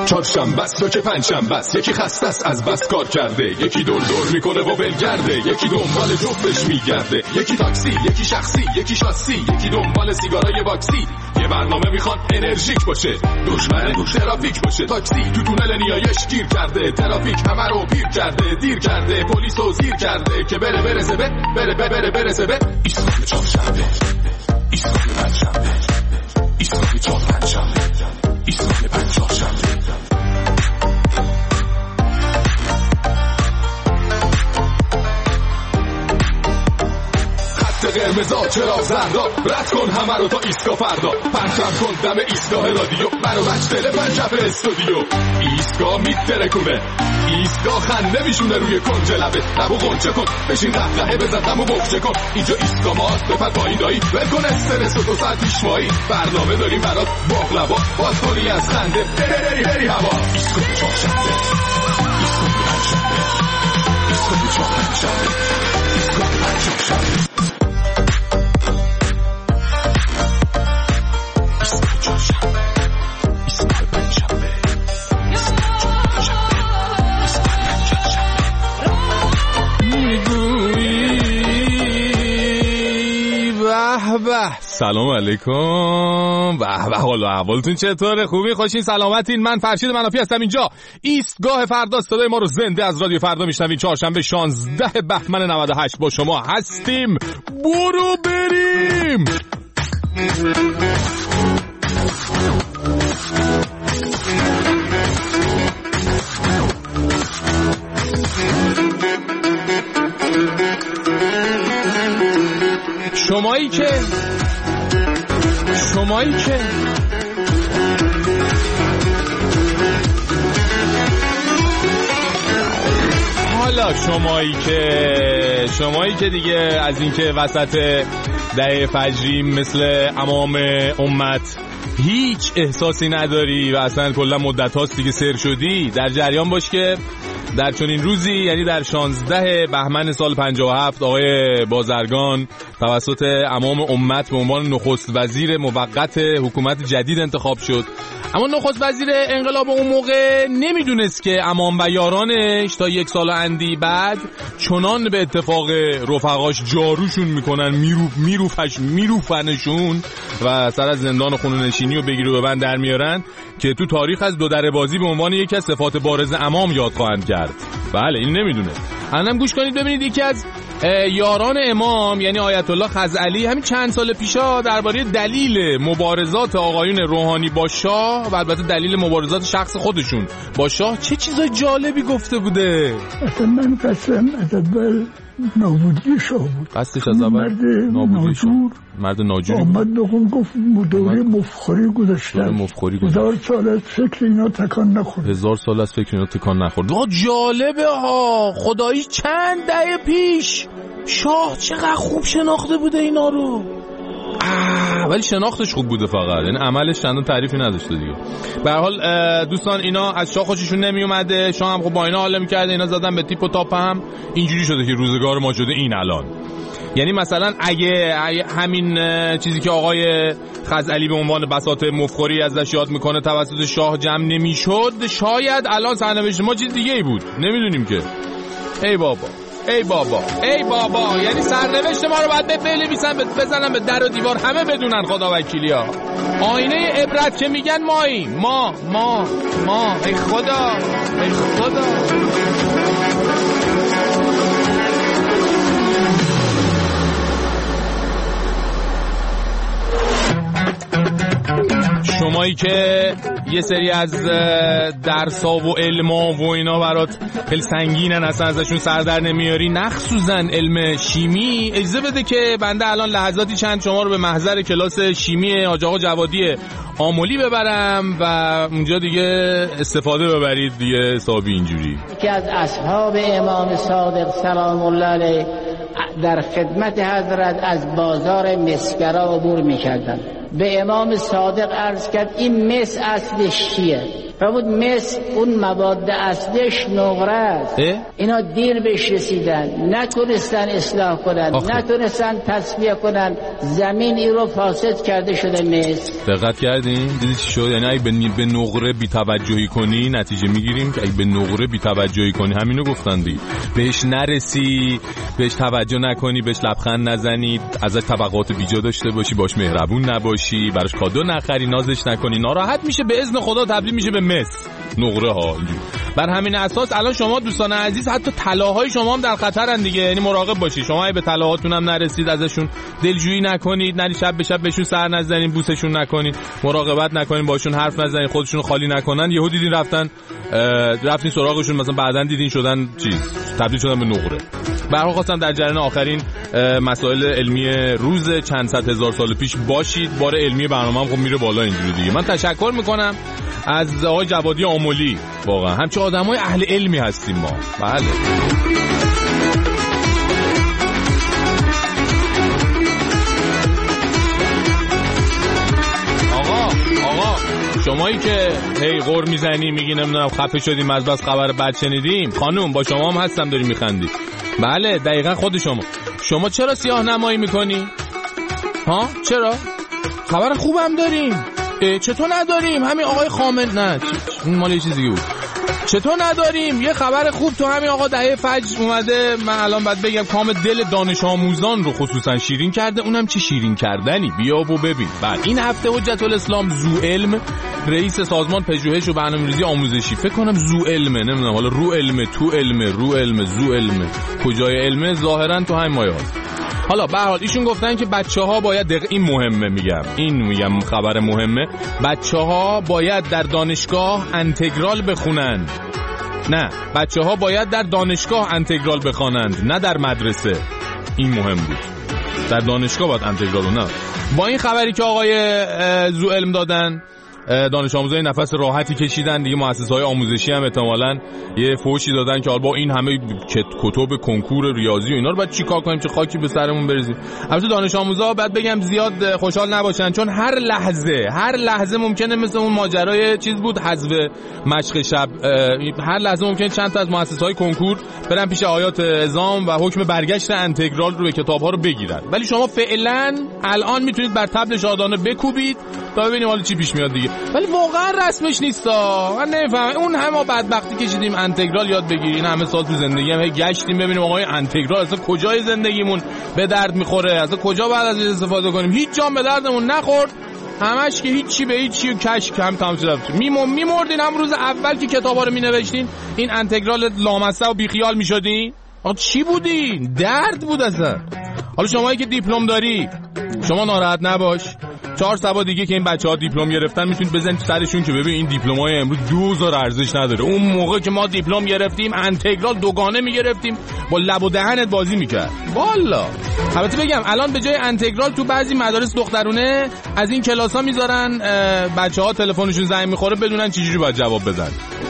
چهارشنبه است تو که پنجشنبه است. یکی خسته است از بس کار کرده، یکی دور میکنه و ولگرده، یکی دنبال جفتش میگرده، یکی تاکسی، یکی شخصی، یکی شاسی، یکی دنبال سیگارای باکسی. یه برنامه میخوان انرژیک باشه، دشمن ترافیک باشه. تاکسی تو تونل نیایش گیر کرده، ترافیک همه رو پیر کرده، دیر کرده، پلیس رو زیر کرده که برسه به ایستگاه چهارشنبه، ایستگاه پنجشنبه، ایستگاه چهارشنبه، ایستگاه پنجشنبه. قرمزا چراغ زردا، رد کن همه رو تا ایستگاه فردا. پرچم کن دم ایستگاه رادیو، برو بچ تلفن کف استودیو. ایستگاه میترکونه، ایستگاه خنده میشونه روی کنج لبه. لبو غنچه کن، بشین قهقهه بزن دمو بخچه کن. اینجا ایستگاه ماست، بپر پایین دایی، ول کن استرس و 2 ساعت پیشوایی. برنامه داریم برات باقلوا، باز کنی از خنده بری هوا. ایستگاه چهارشنبه، ایستگاه پنجشنبه، ایستگاه چهارشنبه، ایستگاه پنجشنبه. سلام علیکم. به حال و احوالتون چطوره؟ خوبی؟ خوشین؟ سلامتین؟ من فرشید منافی هستم. اینجا ایستگاه فردا، صدای ما رو زنده از رادیو فردا میشنوین. چهارشنبه 16 بهمن 98 با شما هستیم. برو بریم. شمایی که حالا شمایی که دیگه از اینکه وسط دهه فجری مثل امام امت هیچ احساسی نداری و اصلا کلا مدت هاست دیگه سر شدی، در جریان باش که در چنین روزی، یعنی در 16 بهمن سال 57 آقای بازرگان توسط امام امت به عنوان نخست وزیر موقت حکومت جدید انتخاب شد. اما نخست وزیر انقلاب اون موقع نمیدونست که امام و یارانش تا 1 سال اندی بعد چنان به اتفاق رفقاش جاروشون میکنن، میروفنشون و سر از زندان خونه‌نشینی و بگیر و ببند در میارن که تو تاریخ از 2 در بازی به عنوان یکی از صفات بارز امام یاد خواهند کرد. بله این نمیدونه. الانم گوش کنید ببینید. یکی از یاران امام یعنی آیت الله خزعلی همین چند سال پیشا درباره دلیل مبارزات آقایون روحانی با شاه و البته دلیل مبارزات شخص خودشون با شاه چه چیزای جالبی گفته بوده. اصلا من قسم از اول نابودی شاه بود. قصدش از اول نابودی شاه. مرد ناجور آمد بخون گفت دوره مفخوری گذاشتن. 1000 سال از فکر اینا تکان نخورد. 1000 سال از فکر اینا تکان نخورد. جالبه ها. خدایی چند دهه پیش شاه چقدر خوب شناخته بوده اینا رو. ولی شناختش خوب بوده فقط، یعنی عملش چندان تعریفی نداشته دیگه. به هر حال دوستان اینا از شاه خوششون نمی اومده، شاه هم خب با اینا حال می‌کرده، اینا زدن به تیپ و تاپ. هم اینجوری شده که روزگار ما شده این الان. یعنی مثلا اگه همین چیزی که آقای خزعلی به عنوان بساط مفخوری ازش یاد میکنه توسط شاه جمع نمیشد، شاید الان سرنوشت ما چیز دیگه ای بود، نمیدونیم که. ای بابا یعنی سرنوشت ما رو باید به فعل بزنن به در و دیوار، همه بدونن خدا وکیلی ها. آینه عبرت که میگن ماییم، ما ای خدا. شمایی که یه سری از درسا و علما و اینا برات خیلی سنگینن، اصلا ازشون سر در نمیاری، مخصوصا علم شیمی، اجازه بده که بنده الان لحظاتی چند شما رو به محضر کلاس شیمی حاج آقا جوادی آملی ببرم و اونجا دیگه استفاده ببرید دیگه حسابی اینجوری. که از اصحاب امام صادق سلام الله علیه در خدمت حضرت از بازار مسگرا عبور می‌کردند. به امام صادق عرض کرد این مس اصلش چیه؟ فرمود مس اون مواد اصلش نقره است. اینا دیر بهش رسیدن، نتونستن اصلاح کنن، نتونستن تصفیه کنن، زمین این رو فاسد کرده شده مس. دقت کردین؟ دیدی چی شد؟ یعنی اگه به نقره بی توجهی کنی نتیجه میگیریم که اگه به نقره بی توجهی کنی، همینو گفتن دی، بهش نرسی، بهش توجه نکنی، بهش لبخند نزنی، ازش طبقات بیجا داشته باشی، باش مهربون نباشی، براش کادو نخری، نازش نکنی، ناراحت میشه، به اذن خدا تبدیل میشه به مس، نقره ها. بر همین اساس الان شما دوستان عزیز حتی طلاهای شما هم در خطرن دیگه، یعنی مراقب باشید. شما اگه به طلاهاتون هم نرسید ازشون دلجویی نکنید، نری شب به شب بهشون سر نزنید، بوسشون نکنید، مراقبت نکنید، باشون حرف نزنید، خودشون خالی نکنن. یهو دیدین رفتین سراغشون، مثلا بعدن دیدین شدن تبدیل شدن به نقره. به هر حال خواستم در جریان آخرین مسائل علمی روز چند صد هزار سال پیش باشید. بار علمی برنامه‌ام خب میره بالا اینجوری دیگه. من تشکر میکنم از آقای جوادی آملی، واقعا همچه آدمای اهل علمی هستیم ما. بله آقا شمایی که هی غر میزنی میگی نمیدونم خفه شدیم از بس خبر بد شنیدیم، خانوم با شما هم هستم داری میخندی. بله دقیقا خود شما چرا سیاه نمایی میکنی؟ ها چرا؟ خبر خوبم داریم. چطور نداریم؟ همین آقای خامن نه این مال یه چیزی بود. چطور نداریم؟ یه خبر خوب تو همین آقا دهه فجر اومده. من الان باید بگم کام دل دانش آموزان رو خصوصا شیرین کرده. اونم چه شیرین کردنی، بیا و ببین. بعد این هفته حجت الاسلام زوعلم رئیس سازمان پژوهش و برنامه‌ریزی آموزشی، فکر کنم زوعلمه، نمیدونم حالا رو علمه، تو علمه، رو علمه، زوعلمه، کجای علمه، ظاهرا تو همین مایه هست. حالا به هر حال ایشون گفتن که بچه‌ها باید این مهمه، میگم خبر مهمه، بچه‌ها باید در دانشگاه انتگرال بخونن. نه، بچه‌ها باید در دانشگاه انتگرال بخوانند، نه در مدرسه. این مهم بود. در دانشگاه باید انتگرال و نه. با این خبری که آقای زوعلم دادن، دانش آموزای نفس راحتی کشیدن دیگه. مؤسسه‌های آموزشی هم احتمالاً یه فوشی دادن که با این همه کتب کنکور ریاضی و اینا رو بعد چیکار کنیم، چه خاکی به سرمون بریزیم. البته دانش آموزا بعد بگم زیاد خوشحال نباشن، چون هر لحظه ممکنه مثل اون ماجرای چیز بود حذف مشق شب، هر لحظه ممکنه چند تا از مؤسسه‌های کنکور برن پیش آیات اعزام و حکم برگشت انتگرال رو به کتاب‌ها رو بگیرن. ولی شما فعلا الان میتونید بر طبل شادانه بکوبید تا ببینیم حالا چی پیش میاد دیگه. ولی واقعا رسمش نیستا. من نمیفهمم. اون همه بدبختی کشیدیم انتگرال یاد بگیریم، همه سال تو زندگی هم گشتیم ببینیم آقای انتگرال اصلا کجای زندگیمون به درد میخوره، اصلا کجا باید ازش استفاده کنیم. هیچ جام به دردمون نخورد، همش که هیچی به هیچی کش کم تمام شد. میمردین هم روز اول که کتابا رو مینوشتین این انتگرال لامصب و بیخیال میشدین. آقا چی بودین؟ درد بود اصلا. حالا شمایی که دیپلم داری شما ناراحت نباش. 4 سبا دیگه که این بچه‌ها دیپلم گرفتن میتونید بزنید سرشون که ببین این دیپلم‌های امروز 2000 ارزش نداره. اون موقع که ما دیپلم گرفتیم انتگرال دوگانه میگرفتیم، با لب و دهنت بازی میکرد. والا البته بگم الان به جای انتگرال تو بعضی مدارس دخترونه از این کلاس‌ها میذارن بچه‌ها تلفنشون زنگ میخوره بدونن چجوری باید جواب بدن.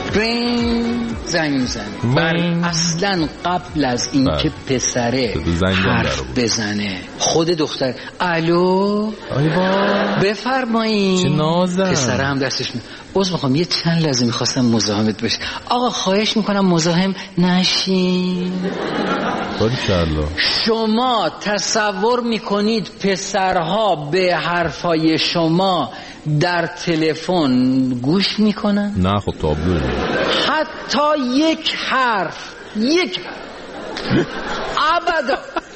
زنگ میزنه. اصلا قبل از این که پسره حرف بزنه خود دختر الو بفرمایید، پسره هم دستش عذر میخوام یه چند لحظه میخواستم مزاحمت بشه. آقا خواهش میکنم مزاحم نشین. شما تصور میکنید پسرها به حرفای شما در تلفن گوش میکنن؟ نه خب تابلو. حتی یک حرف ابدا.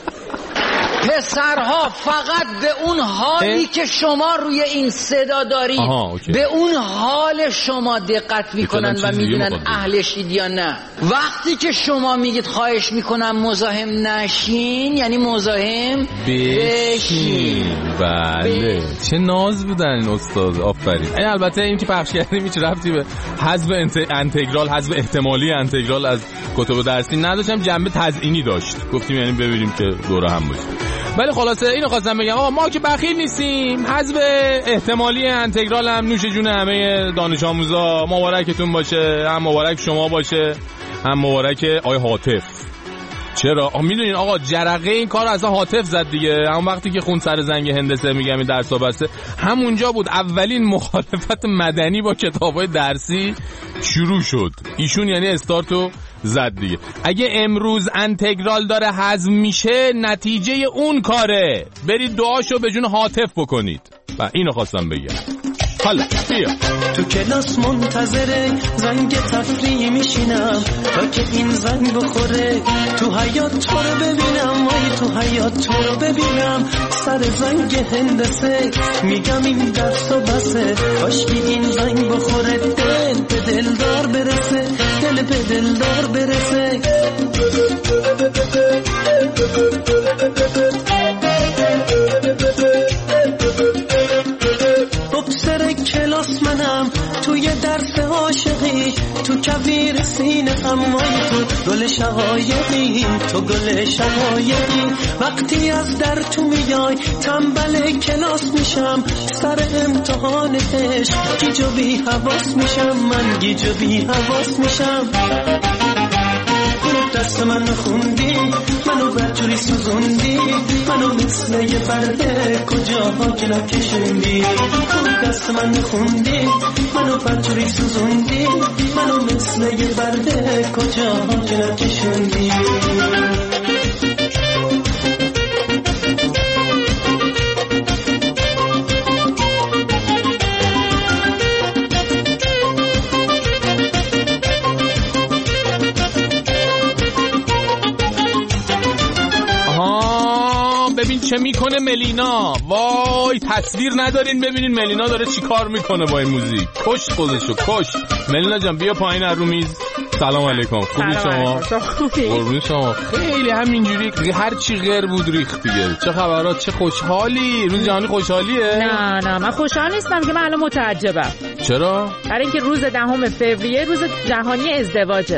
پسرها فقط به اون حالی که شما روی این صدا دارید به اون حال شما دقت میکنن و میدونن اهلشید یا نه. وقتی که شما میگید خواهش میکنم مزاحم نشین یعنی مزاحم بشین. بله چه ناز بودن این استاد، آفرین. این البته این که پخش کردیم هیچ ربطی به حذف انتگرال، حذف احتمالی انتگرال از کتب درسی نداشتم، جنبه تزیینی داشت. گفتیم یعنی ببینیم که دوره هم باشیم. ولی خلاصه اینو خواستم بگم آقا ما که بخیل نیستیم. حذف احتمالی انتگرال هم نوش جون همه دانش آموزا. مبارکتون باشه، هم مبارک شما باشه، هم مبارک آقای هاتف. چرا؟ میدونین آقا جرقه این کار اصلا هاتف زد دیگه. همون وقتی که خون سر زنگ هندسه میگم این درس بسته، همونجا بود اولین مخالفت مدنی با کتابای درسی شروع شد. ایشون یعنی استارتو زد دیگه. اگه امروز انتگرال داره هضم میشه نتیجه اون کاره. برید دعاشو به جون هاتف بکنید. و اینو خواستم بگم. حالا بیا تو کلاس منتظره زنگ تفریح میشینم تا که این زنگ بخوره، تو حیات تو رو ببینم، وای تو حیات تو رو ببینم، سر زنگ هندسه میگم این درس و بسه، کاشکی این زنگ بخوره، دل به دلدار برسه، دل به دلدار برسه. بکسر کلاس منم توی درس عاشقی، تو کویر سینه امای تو گل شقایقی، تو گل شقایقی. وقتی از در تو میای تنبل کلاس میشم، سر امتحان عشق گیج و بی حواس میشم، من گیج و بی حواس میشم. دست من خوندی، منو برجوری سوزوندی، منو مثل یه برده کجاها که نکشوندی. دست من خوندی، منو برجوری سوزوندی، منو مثل یه برده کجاها که نکشوندی. چه میکنه ملینا؟ وای تصویر ندارین ببینین ملینا داره چی کار میکنه با این موزیک. کشت خودشو کشت. ملینا جان بیا پایین رو میز. سلام علیکم. خوبی شما؟ قربون شما. خیلی همینجوری هر چی غیر بود ریخت دیگه. چه خبرات؟ چه خوشحالی؟ روز جهانی خوشحالیه؟ نه من خوشحال نیستم که من الان متعجبم. چرا؟ برای اینکه روز 10 فوریه روز جهانی ازدواجه.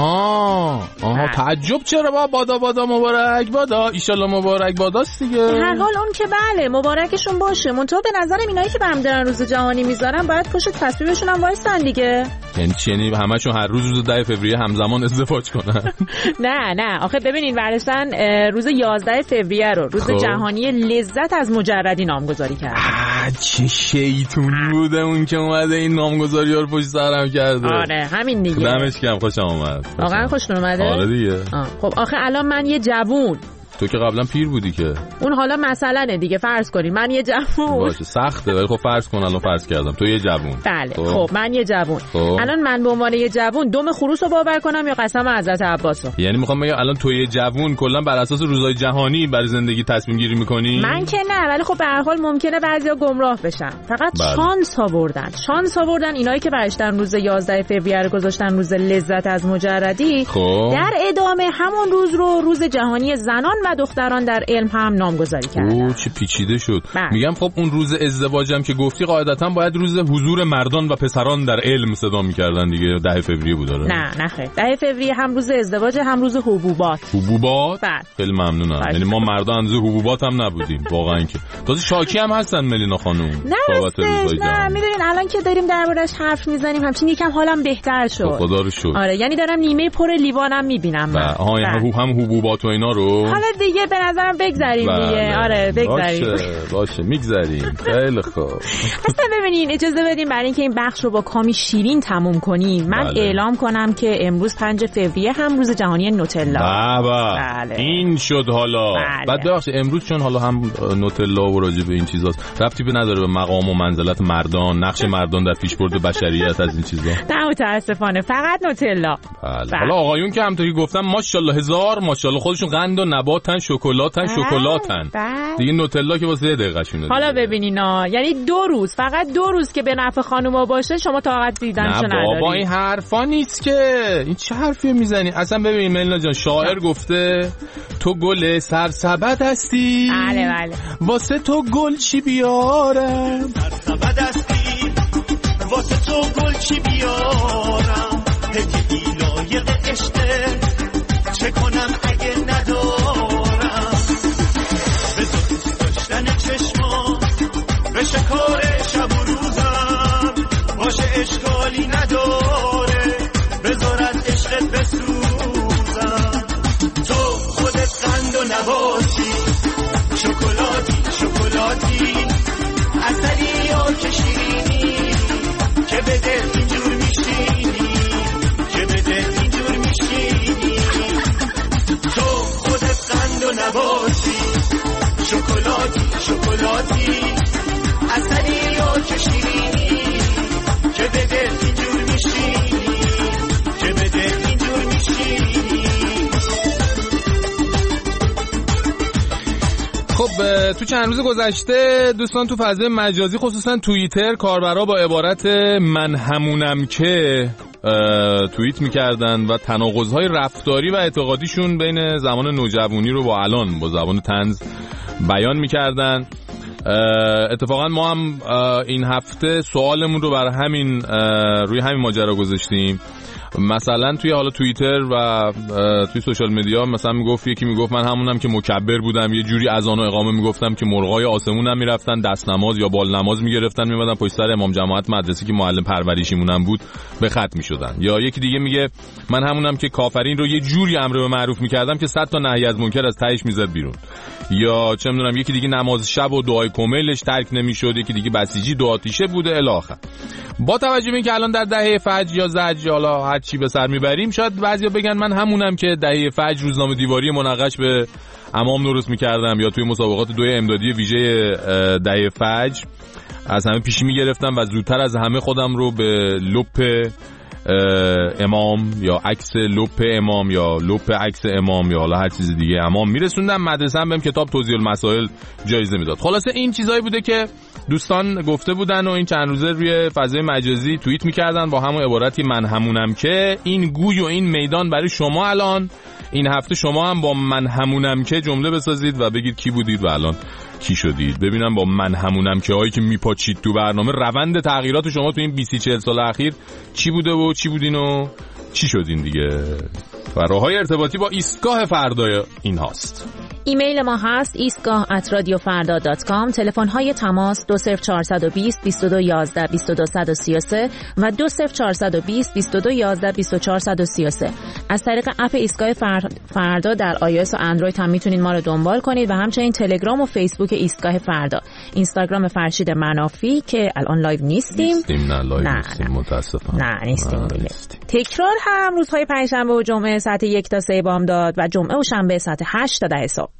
آها تعجب چرا؟ بادا مبارک بادا، ایشالله مبارک باداست دیگه. هر حال اون که بله مبارکشون باشه، منتها به نظرم اینایی که برام دارن روز جهانی میذارن باید پشت تصویرشون هم وایسن دیگه. یعنی چی؟ یعنی همشون هر روز 10 فوریه همزمان ازدواج کنن؟ نه آخه ببینین ورشتن روز 11 فوریه رو روز جهانی لذت از مجردی نامگذاری کرد. چه شیطونی بوده اون که اومده این نامگذاری‌ها رو پشت سرم کرده. آره همین دیگه. دمش گرم، خوشم اومد. واقعا خوشتون اومده؟ آره دیگه. خب آخه الان من یه جوون، تو که قبلا پیر بودی که. اون حالا مسئله دیگه. فرض کنین من یه جوون. باشه سخته ولی خب فرض کن الان فرض کردم تو یه جوون. بله خب من یه جوون. الان من به عنوان یه جوون دم خروس رو باور کنم یا قسم حضرت عباس رو؟ یعنی میخوام بگم الان تو یه جوون کلا بر اساس روزهای جهانی برای زندگی تصمیم گیری میکنی؟ من که نه، ولی خب به هر حال ممکنه بعضیا گمراه بشن. فقط شانس آوردن اینایی که برشتن روز 11 فوریه رو گذاشتن روز لذت از مجردی. در ادامه همون روز رو روز جهانی زنان و دختران در علم هم نامگذاری کردن. چه پیچیده شد. میگم خب اون روز ازدواجم که گفتی قاعدتا باید روز حضور مردان و پسران در علم صدا می‌کردن دیگه. 10 فوریه بود. نه خیر 10 فوریه هم روز ازدواج هم روز حبوبات. خیلی ممنونم. یعنی ما مردا اندازه حبوبات هم نبودیم واقعا. که تازه شاکی هم هستن ملینا خانم بابت روزهای جهانی. میدونین الان که داریم دربارش حرف میزنیم همچین یکم حالم بهتر شد. خدا رو شکر. آره یعنی دارم نیمه پر لیوانم میبینم من. هم حبوبات و اینا رو حالا دیگه به نظرم بگذاریم دیگه. آره بگذاریم. باشه میگذاریم. خیلی خوب. اصلا ببینین اجازه بدین برای اینکه این بخش رو با کامی شیرین تموم کنیم من اعلام کنم که امروز 5 فوریه هم روز جهانی نوتلا. بله. این شد حالا. بعد ببخشید امروز چون حالا هم نوتلا و راجع به این چیزاست ربطی به نداره به مقام و منزلت مردان، نقش مردان در پیشبرد بشریت از این چیزا. نه متاسفانه فقط نوتلا. بله. حالا آقایون که همونطوری گفتم ماشاءالله هزار ماشاءالله خودشون قند و نباتن شکلاتن. دیگه نوتلا که واسه 1 دقیقه شونه. حالا ببینینا یعنی 2 روز فقط 2 روز که به نفع خانوما باشه شما طاقت دیدنشو نداری. نه بابا این حرفا نیست که. این چه حرفی میزنی اصلا؟ ببین ملینا جان شاعر گفته تو گل سرسبد هستی. بله واسه تو گل چی بیارم؟ سرسبد هستی واسه تو گل چی بیارم؟ هدیه لایق عشقه چه کنم اگه ندارم؟ بذار دوست داشتن چشما بشه کار شب و روزم، باشه اشکالی نداره بذار از عشقت بسوزم. تو تو چند روز گذشته دوستان تو فضای مجازی خصوصا توییتر کاربرا با عبارت من همونم که توییت میکردن و تناقض‌های رفتاری و اعتقادیشون بین زمان نوجوانی رو با الان با زبان طنز بیان میکردن. اتفاقا ما هم این هفته سوالمون رو بر همین روی همین ماجرا گذاشتیم. مثلا توی حالا توییتر و توی سوشال مدیا مثلا میگفت یکی میگفت من همونم که مکبر بودم، یه جوری اذان و اقامه میگفتم که مرغای آسمونم میرفتن دست نماز یا بال نماز میگرفتن میمدن پشت سر امام جماعت مدرسه که معلم پرورشیمونم بود به خط میشدن. یا یکی دیگه میگه من همونم که کافرین رو یه جوری امر به معروف میکردم که 100 تا نهی از منکر از تهش میزد بیرون. یا چه میدونم یکی دیگه نماز شب و دعای کمیلش ترک نمیشد، یکی دیگه بسیجی دو آتیشه بوده الی آخر. با توجه به اینکه الان در دهه فجر یا زجر حالا هر چی به سر میبریم، شاید بعضیا بگن من همونم که دهه فجر روزنامه دیواری مناقش به امام درست میکردم یا توی مسابقات دوی امدادی ویژه دهه فجر از همه پیشی میگرفتم و زودتر از همه خودم رو به لپ امام یا عکس لپ امام یا لپ عکس امام یا حالا هر چیز دیگه امام میرسوندم. مدرسه هم بهم کتاب توضیح المسائل جایزه میداد. خلاصه این چیزایی بوده که دوستان گفته بودن و این چند روزه روی فضای مجازی توییت میکردن با همون عبارتی من همونم که. این گوی و این میدان برای شما الان این هفته شما هم با من همونم که جمله بسازید و بگید کی بودید و الان کی شدید. ببینم با من همونم که هایی که میپاچید تو برنامه روند تغییرات شما تو این 20-40 سال اخیر چی بوده و چی بودین و چی شدین دیگه. و راههای ارتباطی با ایستگاه فردا این هاست. ایمیل ما هست istgah@radiofarda.com. تلفن های تماس 20420 2211 2233 و 20420 2211 2433. از طریق اپ ایستگاه فردا در iOS و اندروید هم میتونید ما رو دنبال کنید و همچنین تلگرام و فیسبوک ایستگاه فردا. اینستاگرام فرشید منافی که الان لایو نیستیم. متاسفم. نه نیستیم. تکرار هم روزهای پنجشنبه و جمعه ساعت 1 تا 3 بامداد و جمعه و شنبه ساعت 8 تا 10 صبح.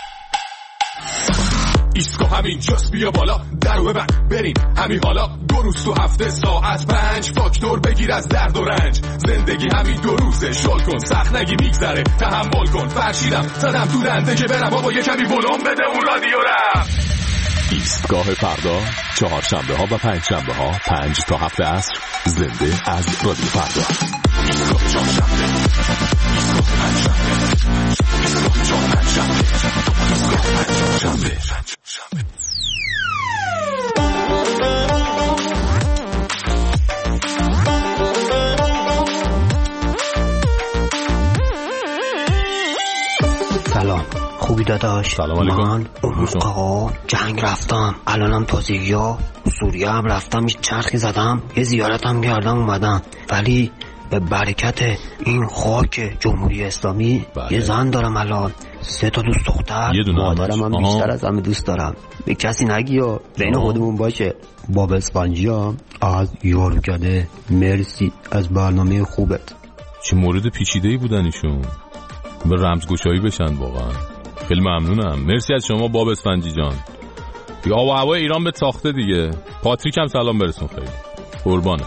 ایستگاه همین جاست بیا بالا درو ببند بریم همین حالا 2 روز تو هفته ساعت 5 فاکتور بگیر از درد و رنج. زندگی همین 2 روزه شل کن سخت نگی میگذره تحمل کن فرشیدم زدم تو دنده که برم بابا یه کمی ولوم بده اون رادیو رم. ایستگاه فردا چهارشنبه ها و پنجشنبه ها 5 تا 7 عصر زنده از رادیو فردا. ایستگاه چهارشنبه ایستگاه پنجشنبه ایستگاه پنجشنبه ایستگاه پنجشنبه. سلام خوبی داداش؟ سلام علیکم. من اون موقع جنگ رفتم، الانم تازگی‌ها سوریه هم رفتم، یه چرخی زدم، یه زیارت هم کردم اومدم، ولی به برکت این خاک جمهوری اسلامی یه زن دارم الان، 3 تا دوست دختر، مادرم هم بیشتر از همه دوست دارم. به کسی نگی و بین خودمون باشه. باب اسفنجی هم از یارکده. مرسی از برنامه خوبت. چه مورد پیچیده‌ای بودن ایشون، به رمزگشایی بشن واقعا. خیلی ممنونم، مرسی از شما باب اسفنجی جان. دیگه آب و هوای ایران به ساخته دیگه. پاتریک هم سلام برسون، خیلی قربانه.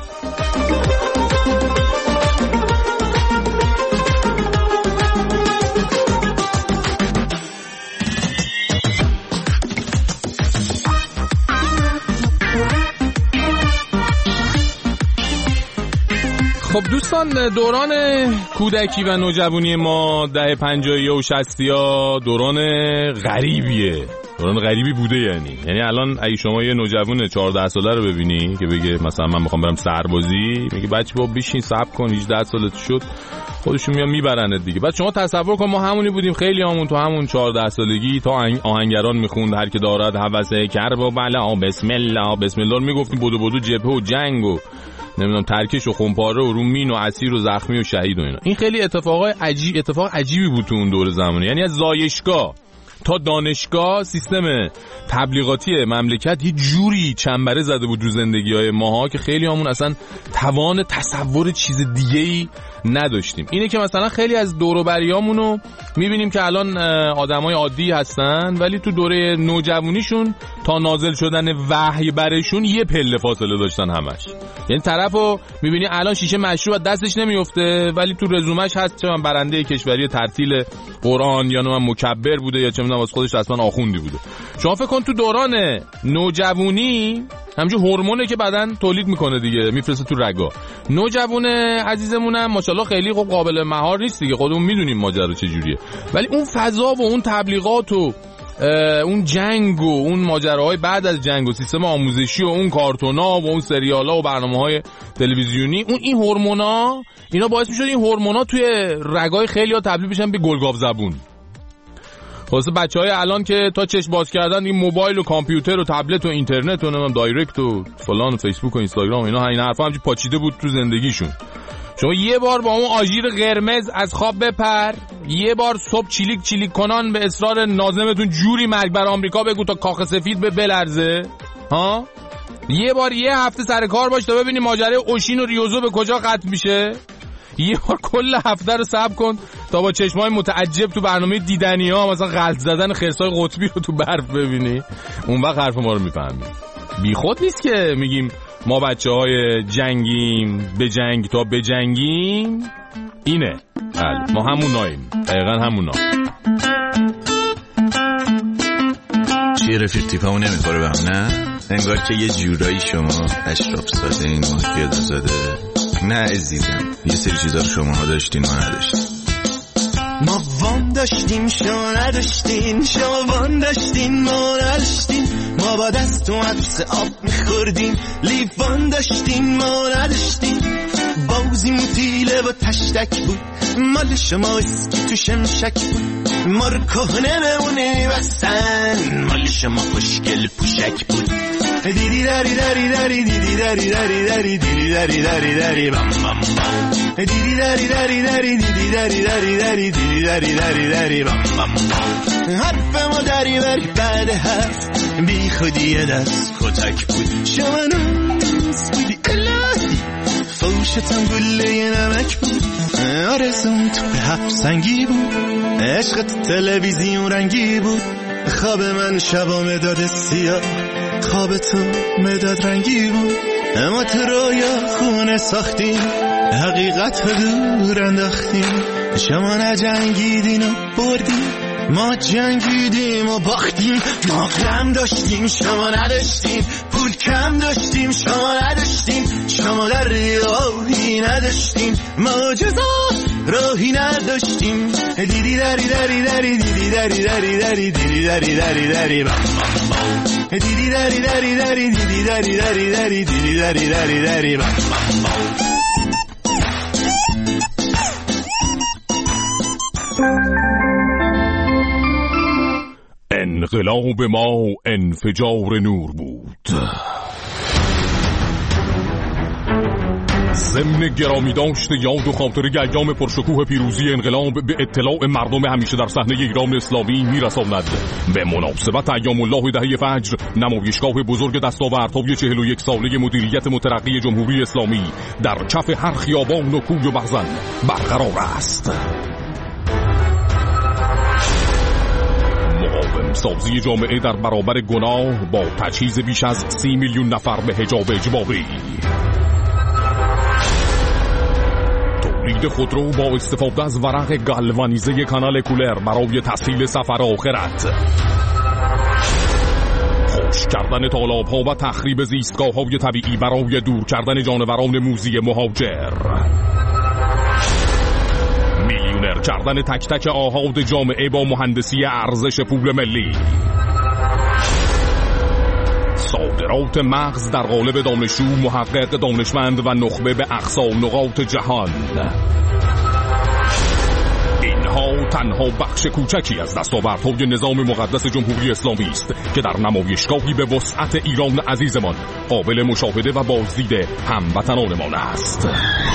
خب دوستان، دوران کودکی و نوجوانی ما دهه 50 و 60 دوران غریبیه، دوران غریبی بوده. یعنی الان اگه شما یه نوجوان 14 ساله رو ببینی که بگه مثلا من میخوام برم سربازی، میگه بچه بابا بشین صبر کن 18 سالت شد خودشون میان میبرنت دیگه. بعد شما تصور کن ما همونی بودیم، خیلی همون تو همون 14 سالگی تا آهنگران میخوند هر که دارد هوس کرب و بلا بسم الله بسم الله میگفتیم بدو جبهه و جنگ و نمیدونم ترکش و خمپاره و رومین و اسیر و زخمی و شهید و اینا. این خیلی اتفاق عجیبی بود تو اون دور زمانی. یعنی از زایشگاه تا دانشگاه سیستم تبلیغاتی مملکت یه جوری چنبره زده بود رو زندگی‌های ماها که خیلی همون اصلا توان تصور چیز دیگه‌ای نداشتیم. اینه که مثلا خیلی از دور و بریامونو میبینیم که الان آدمای عادی هستن ولی تو دوره نوجوانیشون تا نازل شدن وحی برشون یه پله فاصله داشتن همش. یعنی طرفو میبینی الان شیشه مشروب دستش نمیفته ولی تو رزومش هست چه من برنده کشوری ترتیل قرآن یا من مکبر بوده یا چه من نمیدونم واسه خودش اصلا آخوندی بوده. شما فکر کن تو دوران نوجوانی همینجور هورمونه که بدن تولید میکنه دیگه، میفرسته تو رگا. نوجوان عزیزمونم ماشاءالله خیلی قابل مهار نیست دیگه، خودمون میدونیم ماجرا چجوریه، ولی اون فضا و اون تبلیغات و اون جنگ و اون ماجراهای بعد از جنگ و سیستم آموزشی و اون کارتونا و اون سریالا و برنامه‌های تلویزیونی، اون این هورمونا اینا باعث میشد این هورمونا توی رگای خیلی‌ها تبدیل بشن به گلگاو زبون. واسه بچهای الان که تا چشم باز کردن این موبایل و کامپیوتر و تبلت و اینترنت و نمیدونم دایرکت و فلان و فیسبوک و اینستاگرام اینا این حرفا همچین پاچیده بود تو زندگیشون. شما یه بار با اون آژیر قرمز از خواب بپر، یه بار صبح چیلیک کنان به اصرار ناظمتون جوری مرگ بر آمریکا بگو تا کاخ سفید به بلرزه ها، یه بار یه هفته سر کار باش تا ببینی ماجرای اوشین و ریوزو به کجا ختم میشه، یه بار کل هفته رو صبر کن تا با چشمای متعجب تو برنامه دیدنی ها مثلا غلط زدن خرسای قطبی رو تو برف ببینی، اون وقت حرف ما رو میفهمی. بی خود نیست که میگیم ما بچه‌های جنگیم، به جنگ تا بجنگیم. اینه ما هموناییم، دقیقا همونا. چیه رفیق تیپمو نمیخوره به هم؟ نه انگار که یه جورایی شما اشراف ساده این ماه پیاده زاده. نه عزیزم، یه سری چیزا رو شماها داشتین ما نداشتیم. ما وام داشتیم شما نداشتین، شما وام داشتین ما نداشتین، ما با دست و عدس آب میخوردیم، لیوان داشتین ما نداشتین، بازیم تیله و تشتک بود، مال شما اسکی تو شمشک بود، ما رو کهنه بمونه بستن، مال شما خوشگل پوشک بود. دیدی داری داری داری دیدی داری داری داری دیدی داری داری داری بام بام بام، دیدی داری داری داری دیدی داری داری داری دیدی داری داری داری بام بام بام. حرف ما داری بری بعد حرف بی خودی دست کتک بود، شما ناز بودی الهی فوشتم گله نمک بود، آرزوم تو به هفت سنگی بود، عشقت تلویزیون رنگی بود، خواب من شبا مداد سیاه، خواب تو مداد رنگی بود، اما تو رویا خونه ساختیم، حقیقت رو دور انداختیم، شما نجنگیدین و بردیم، ما جنگیدیم و باختیم، ما غم داشتیم شما نداشتیم، پول کم داشتیم شما نداشتیم، شما در راهی نداشتیم، معجزات راهی نداشتیم. دیدی داری داری داری دیدی داری داری داری دیدی داری داری داری بام بام بام، دیدی داری داری داری دیدی داری داری داری دیدی داری داری داری بام بام بام. انقلاب ما انفجار نور بود. ضمن گرامی داشت یاد و خاطر ایام پرشکوه پیروزی انقلاب به اطلاع مردم همیشه در صحنه ایران اسلامی میرساند. به مناسبت ایام الله دهه فجر نمایشگاه بزرگ دستاوردهای 41 ساله مدیریت مترقی جمهوری اسلامی در کف هر خیابان و کوی و مخزن برقرار است. سازی جامعه در برابر گناه با تجهیز بیش از 30 میلیون نفر به حجاب اجباری، تولید خودرو با استفاده از ورق گالوانیزه کانال کولر برای تسهیل سفر آخرت، خشک کردن تالاب‌ها و تخریب زیستگاه‌های طبیعی برای دور کردن جانوران موذی مهاجر، کردن تک تک آحاد جامعه با مهندسی ارزش پول ملی، صادرات مغز در قالب دانشجو، محقق، دانشمند و نخبه به اقصا نقاط جهان. اینها تنها بخش کوچکی از دستاوردهای نظام مقدس جمهوری اسلامی است که در نمایشگاهی به وسعت ایران عزیزمان قابل مشاهده و بازدید هموطنانمان است.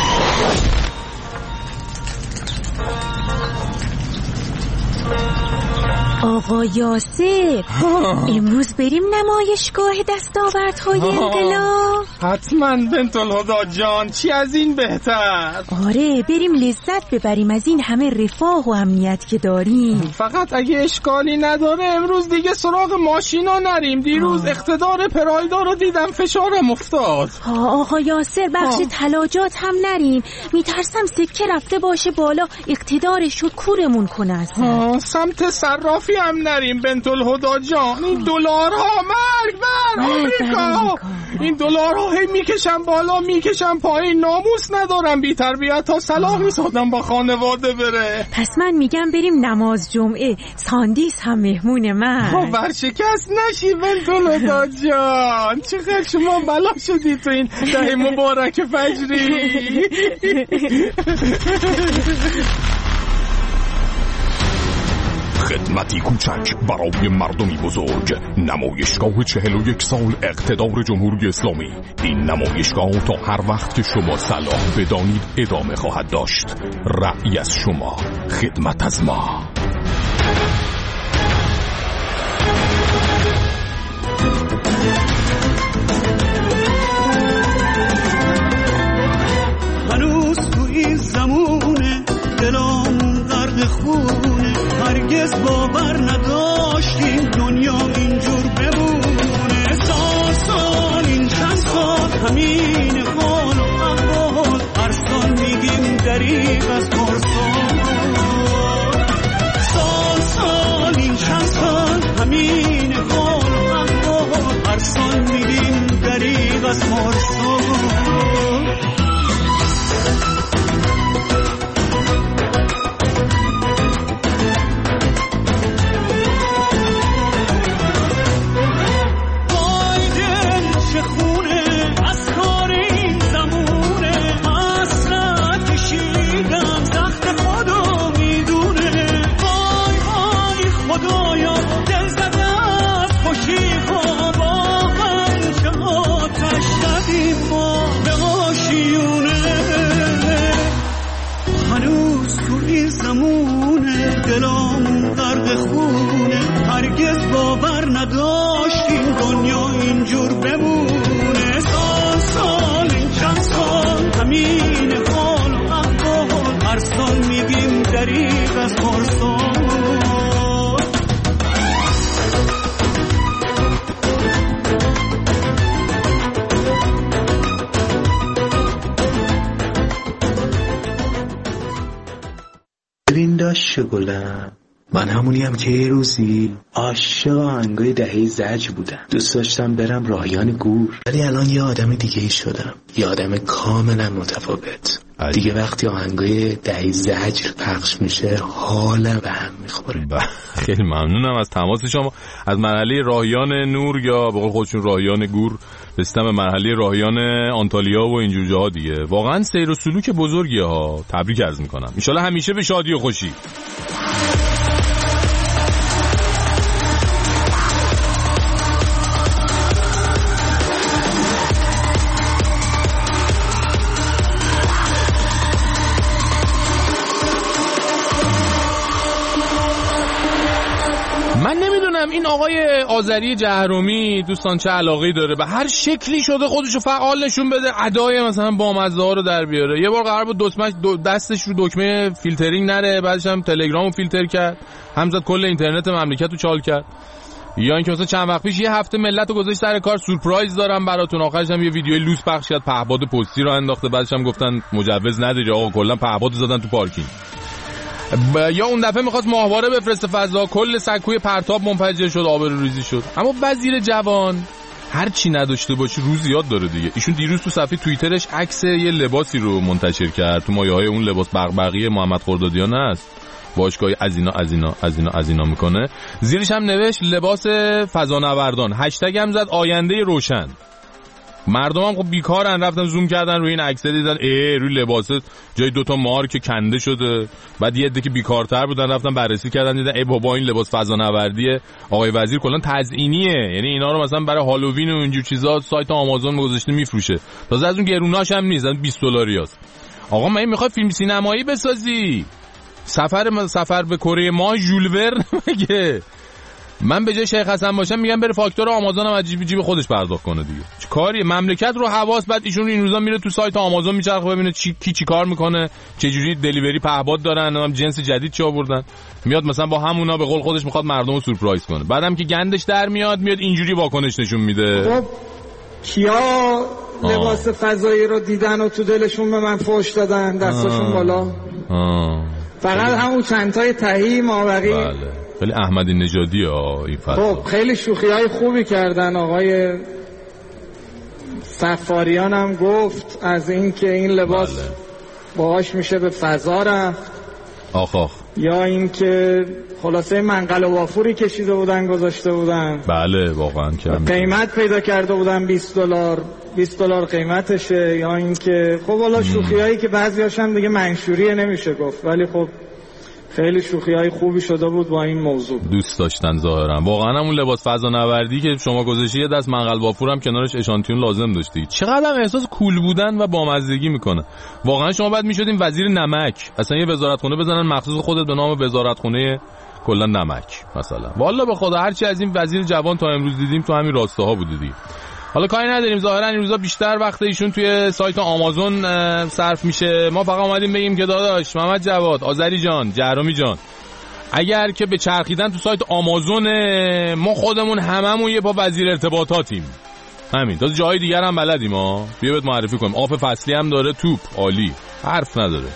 آقا یاسر امروز بریم نمایشگاه دستاوردهای انقلاب؟ حتما بنت الهدی جان، چی از این بهتر. آره بریم لذت ببریم از این همه رفاه و امنیت که داریم. فقط اگه اشکالی نداره امروز دیگه سراغ ماشینا نریم. دیروز اقتدار پرایدا رو دیدم فشارم افتاد. آقا یاسر بخش تلاجات هم نریم، میترسم سکه رفته باشه بالا اقتدارش رو کورمون کنه. سمت صراف صرافی هم نریم بنت الهدی جان؟ این دلارها مرگ بر آمریکا. این دلارها هی میکشن بالا میکشن پایین، ناموس ندارم، بی تربیت ها صلاح نیست آدم با خانواده بره. پس من میگم بریم نماز جمعه، ساندیس هم مهمون من. ورشکست نشی بنت الهدی جان، چقدر شما بلا شدی تو این ده مبارک فجری. خدمتی کوچک برای مردمی بزرگ، نمایشگاه 41 سال اقتدار جمهوری اسلامی. این نمایشگاه تا هر وقت که شما صلاح بدانید ادامه خواهد داشت. رأی از شما، خدمت از ما. هنوز تو این زمونه دلم غرق خونه، هرگز باور نداشتیم دنیا اینجور بمونه. سال این چند سال همین حال و احوال، هر سال میگیم دریغ از پرسان. سال این چند سال همین حال و احوال، هر سال میگیم دریغ از پرسان. دلم غرق خونه، هرگز باور نداشتیم دنیا اینجور بمونه. سال این چند سال همین حال و احوال، هر سال میگیم دریغ از پرسان. داشت گلم، من همونیم که یه روزی عاشق آهنگای دهه زجر بودم. دوست داشتم برم راهیان گور، ولی الان یه آدم دیگه ای شدم، یه آدم کاملا متفاوت. دیگه وقتی آهنگای دهه زجر پخش میشه حالم به هم میخوره. خیلی ممنونم از تماس شما. از مرحله راهیان نور یا به قول خودشون راهیان گور رسیدم به مرحله راهیان آنتالیا و اینجور جاها دیگه. واقعا سیر و سلوک بزرگیه ها. تبریک عرض میکنم. ان شاءالله همیشه به شادی و خوشی. من نمیدونم این آقای آذری جهرومی دوستان چه علاقه‌ای داره، به هر شکلی شده خودشو فعال نشون بده، ادای مثلا بامزه ها رو در بیاره. یه بار قرار بود دستش رو دکمه فیلترینگ نره، بعدش هم تلگرامو فیلتر کرد، همزد کل اینترنت مملکت رو چال کرد. یا اینکه مثلا چند وقت پیش یه هفته ملت رو گذاشت سر کار، سورپرایز دارم براتون، آخرش هم یه ویدیوی لوس پخش کرد، پهپاد پستی رو انداخته، بعدش هم گفتن مجوز نداری آقا، کلا پهپاد زدن تو پارکینگ. یا اون دفعه میخواست ماهواره بفرسته فضا، کل سکوی پرتاب منفجر شد، آبروریزی شد. اما وزیر جوان هر چی نداشته باشه روز یاد داره دیگه. ایشون دیروز تو صفحه توییترش عکس یه لباسی رو منتشر کرد، تو مایه‌های اون لباس بغبغی محمد خردادیان هست، باشگاهی از اینا میکنه. زیرش هم نوشت لباس فضانوردان، هشتگ هم زد آینده روشن. مردم هم خب بیکارن، رفتن زوم کردن روی این عکس، دیدن روی لباس جای دوتا مار که کنده شده. بعد یه عده که بیکارتر بودن رفتن بررسی کردن، دیدن بابا این لباس فضانوردیه آقای وزیر، کلا تزیینیه، یعنی اینا رو مثلا برای هالووین و اینجور چیزا سایت آمازون گذاشته میفروشه، تازه از اون گروناش هم نیست، $20 آقا من میخوای فیلم سینمایی بسازی؟ سفر به کره ماه ژول ورن مگه؟ من به جای شیخ حسن باشم میگم بره فاکتور آمازون هم از جیب خودش پرداخت کنه دیگه. چه کاریه؟ مملکت رو حواس. بعد ایشون این روزا میره تو سایت آمازون میچرخه ببینه کی کار میکنه، چه جوری دلیوری پهپاد دارن، هم جنس جدید چه آوردن، میاد مثلا با همونا به قول خودش میخواد مردم رو سورپرایز کنه. بعدم که گندش در میاد اینجوری واکنش نشون میده. خب کیا لباس فضایی رو دیدن و تو دلشون به من فوش دادن دستاشون بالا؟ فقط همون چند تای تهی مابقی خیلی احمدی نژادی این فضا. خب خیلی شوخی‌های خوبی کردن. آقای سفاریان هم گفت از این که این لباس باهاش میشه به فضا رفت. آخ یا این که خلاصه منقل و وافوری کشیده بودن گذاشته بودن. بله واقعا قیمت پیدا کرده بودن $20 قیمتشه. یا این که خب والا شوخیایی که بعضی‌هاش هم دیگه منشوریه نمیشه گفت، ولی خب خیلی شوخی‌های خوبی شده بود با این موضوع. دوست داشتن ظاهرا. واقعا همون لباس فضانوردی که شما گذاشتی یه دست منقل وافور هم کنارش اشانتیون لازم داشتی. چقدر احساس کول بودن و بامزگی میکنه. واقعا شما بعد میشدین وزیر نمک. اصلا یه وزارتخونه بزنن مخصوص خودت به نام وزارتخونه کلا نمک مثلا. والله به خدا هر چی از این وزیر جوان تا امروز دیدیم تو همین راستاها بودی. حالا کاری نداریم، ظاهرا این روزا بیشتر وقت ایشون توی سایت آمازون صرف میشه. ما فقط اومدیم بگیم که داداش محمد جواد، آذری جان، جهرومی جان، اگر که به چرخیدن تو سایت آمازون، ما خودمون هممون یه پا وزیر ارتباطاتیم. همین. تا جای دیگر هم بلدیم بیا بهت معرفی کنیم. آف فصلی هم داره، توپ عالی، حرف نداره.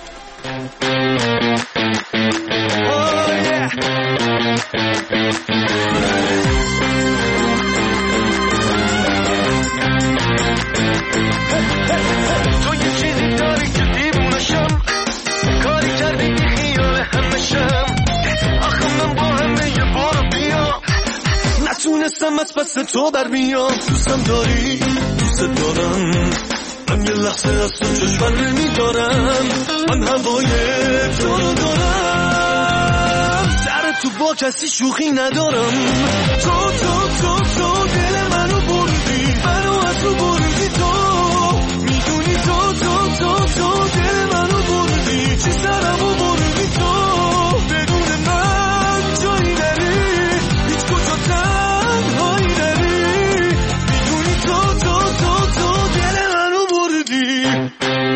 تو یه چیزی داری که دیوونشم، کاری کردی که خیال همشم. آخه من با همه یه بار بیا نتونستم از پس تو بر بیام. دوستم داری، دوست دارم، من یه لحظه از تو چشمن نمیدارم. من هوای تو رو دارم، سر تو با کسی شوخی ندارم. تو تو تو تو دل منو بردی، منو از تو بردی. تو میدونی تو تو تو تو دل منو بردی، چی سرمو بردی. تو بدون من جایی نری، هیچ کجا تنهایی نری. میدونی تو تو تو تو دل منو بردی.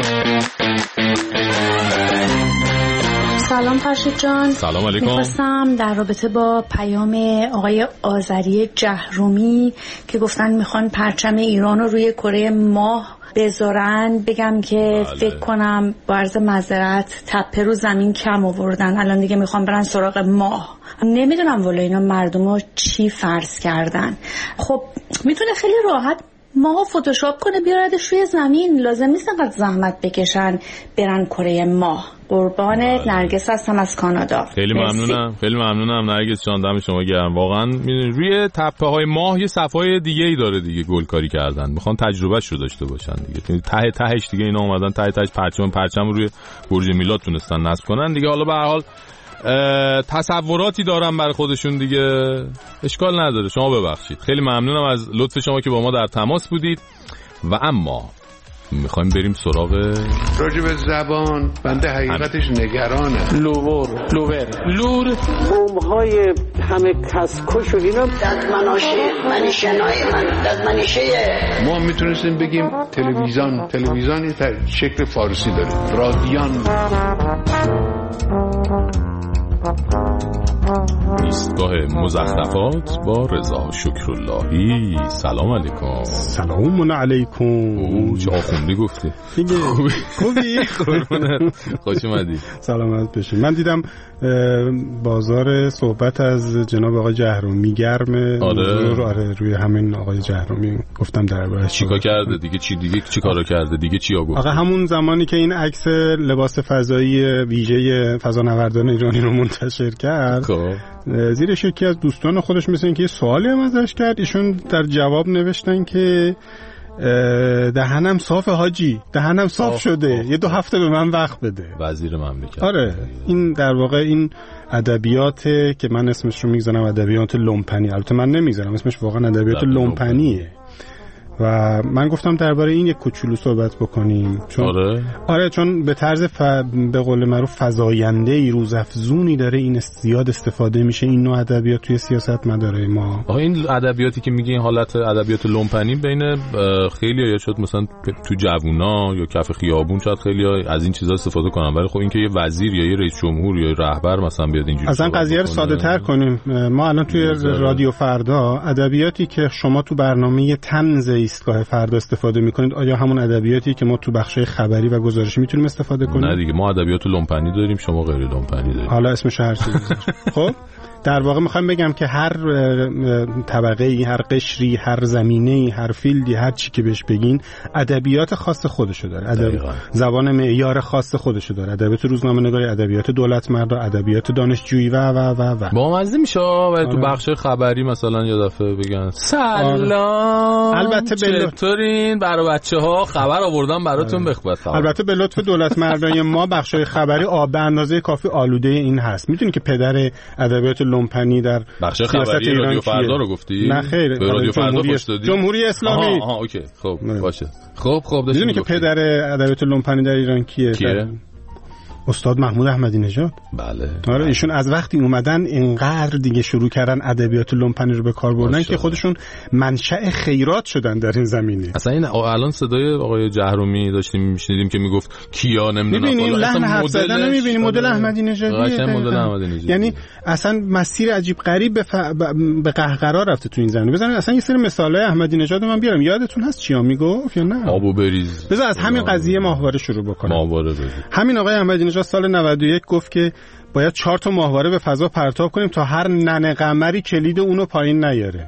سلام فرشید جان. سلام علیکم. میخواستم در رابطه با پیام آقای آذری جهرومی که گفتن میخوان پرچم ایران رو روی کره ماه بذارن بگم که فکر کنم با عرض معذرت تپه رو زمین کم آوردن، الان دیگه میخوان برن سراغ ماه. نمیدونم والا اینا مردم رو چی فرض کردن. خب میتونه خیلی راحت ماه فتوشاپ کنه بیاردش روی زمین، لازم نیست انقدر زحمت بکشن برن کره ماه. قربانت. نرگس هستم از کانادا. خیلی ممنونم، خیلی ممنونم نرگس جان، دم شما گرم. واقعا روی تپه های ماه یه صفای دیگه ای داره دیگه، گلکاری کردن، میخوان تجربهش رو داشته باشن دیگه. ته تهش دیگه اینا اومدن ته تهش پرچم روی برج میلاد تونستن نصب کنن دیگه. حالا به هر حال تصوراتی دارم برای خودشون دیگه، اشکال نداره. شما ببخشید. خیلی ممنونم از لطف شما که با ما در تماس بودید. و اما میخوایم بریم سراغ راجع به زبان. بنده حقیقتش نگرانه. لور بمب‌های همه کسکش و اینا منیشه ما میتونستیم بگیم تلویزیونی شکل فارسی داره، رادیان. ایستگاه مزخرفات با رضا شکراللهی. سلام علیکم. سلام علیکم. چه آخوندی گفتی؟ خوبی؟ خوش اومدی. سلامت باشی. من دیدم بازار صحبت از جناب آقای جهرومی گرمه. آره روی همین آقای جهرومی گفتم دربارش چیکار کرده دیگه، چی کارا کرده دیگه، چیا گفت؟ آقا همون زمانی که این عکس لباس فضایی ویژه فضانوردان ایرانی رو منتشر کرد، زیرش یکی از دوستان خودش مثل این که یه سوالی هم ازش کرد، ایشون در جواب نوشتن که دهنم صاف حاجی، دهنم صاف شده، یه 2 هفته به من وقت بده. وزیر مملکت. آره این در واقع این ادبیات که من اسمش رو میگذارم ادبیات لومپنی، البته من نمیذارم اسمش، واقعا ادبیات لومپنیه. و من گفتم درباره این یک کوچولو صحبت بکنیم، چون آره چون به طرز به قول معروف فزاینده روزافزونی داره این زیاد استفاده میشه این نوع ادبیات توی سیاست مداره ما. این ادبیاتی که میگه این حالت ادبیات لومپنی بین خیلی‌ها، یا شاید مثلا تو جوونا یا کف خیابون شاید خیلی‌ها از این چیزا استفاده کنن، ولی خب این که یه وزیر یا یه رئیس جمهور یا رهبر مثلا بیاد اینجوری اصلا قضیه رو ساده‌تر کنیم. ما الان توی رادیو فردا ادبیاتی که شما تو برنامه طنز ایستگاه فردا استفاده میکنید، آیا همون ادبیاتی که ما تو بخشای خبری و گزارشی میتونیم استفاده کنیم؟ نه دیگه، ما ادبیات لومپنی داریم، شما غیر لومپنی دارید. حالا اسمش هر چیزی. خب در واقع میخوام بگم که هر طبقه‌ای، هر قشری، هر زمینه‌ای، هر فیلدی، هر چی که بهش بگین ادبیات خاص خودشو داره. زبان معیار خاص خودشو داره. ادبیات روزنامه‌نگاری، ادبیات دولتمردا، ادبیات دانشجویی و با مزه میشه ولی تو بخش خبری مثلا یه دفعه بگن سلام البته چطورین برای بچه‌ها خبر آوردم براتون بخواد. البته به لطف دولتمردای ما بخشای خبری به اندازه کافی آلوده این هست. میدونی که پدر ادبیات لومپنی در بخش خبری رادیو فردا رو گفتی؟ نه خیر، به رادیو فردا پشت دادی؟ جمهوری اسلامی. آها اوکی خب باشه. خب میدونی که پدر ادبیات لومپنی در ایران کیه؟ استاد محمود احمدی نژاد. بله. آره ایشون از وقتی اومدن اینقدر دیگه شروع کردن ادبیات لومپنی رو به کار بردن که خودشون منشأ خیرات شدن در این زمینه. اصلا این الان صدای آقای جهرومی داشتیم میشنیدیم که میگفت کیا نمیدونم میبینیم لحن حرف زدن رو میبینیم مدل احمدی نژادیه. مدل احمدی نژادی. یعنی اصلا مسیر عجیب غریب به قهقرا رفته تو این زمینه. بزنید اصلا یه سری مثالای احمدی نژاد من بیارم. یادتون هست چیا میگفت یا نه؟ آبو بریز. بذار از همین قضیه ماهواره شروع بکنم. ماهواره همین آقای احمدی نژاد سال 91 گفت که باید 4 تا ماهواره به فضا پرتاب کنیم تا هر ننه قمری کلید اونو پایین نیاره.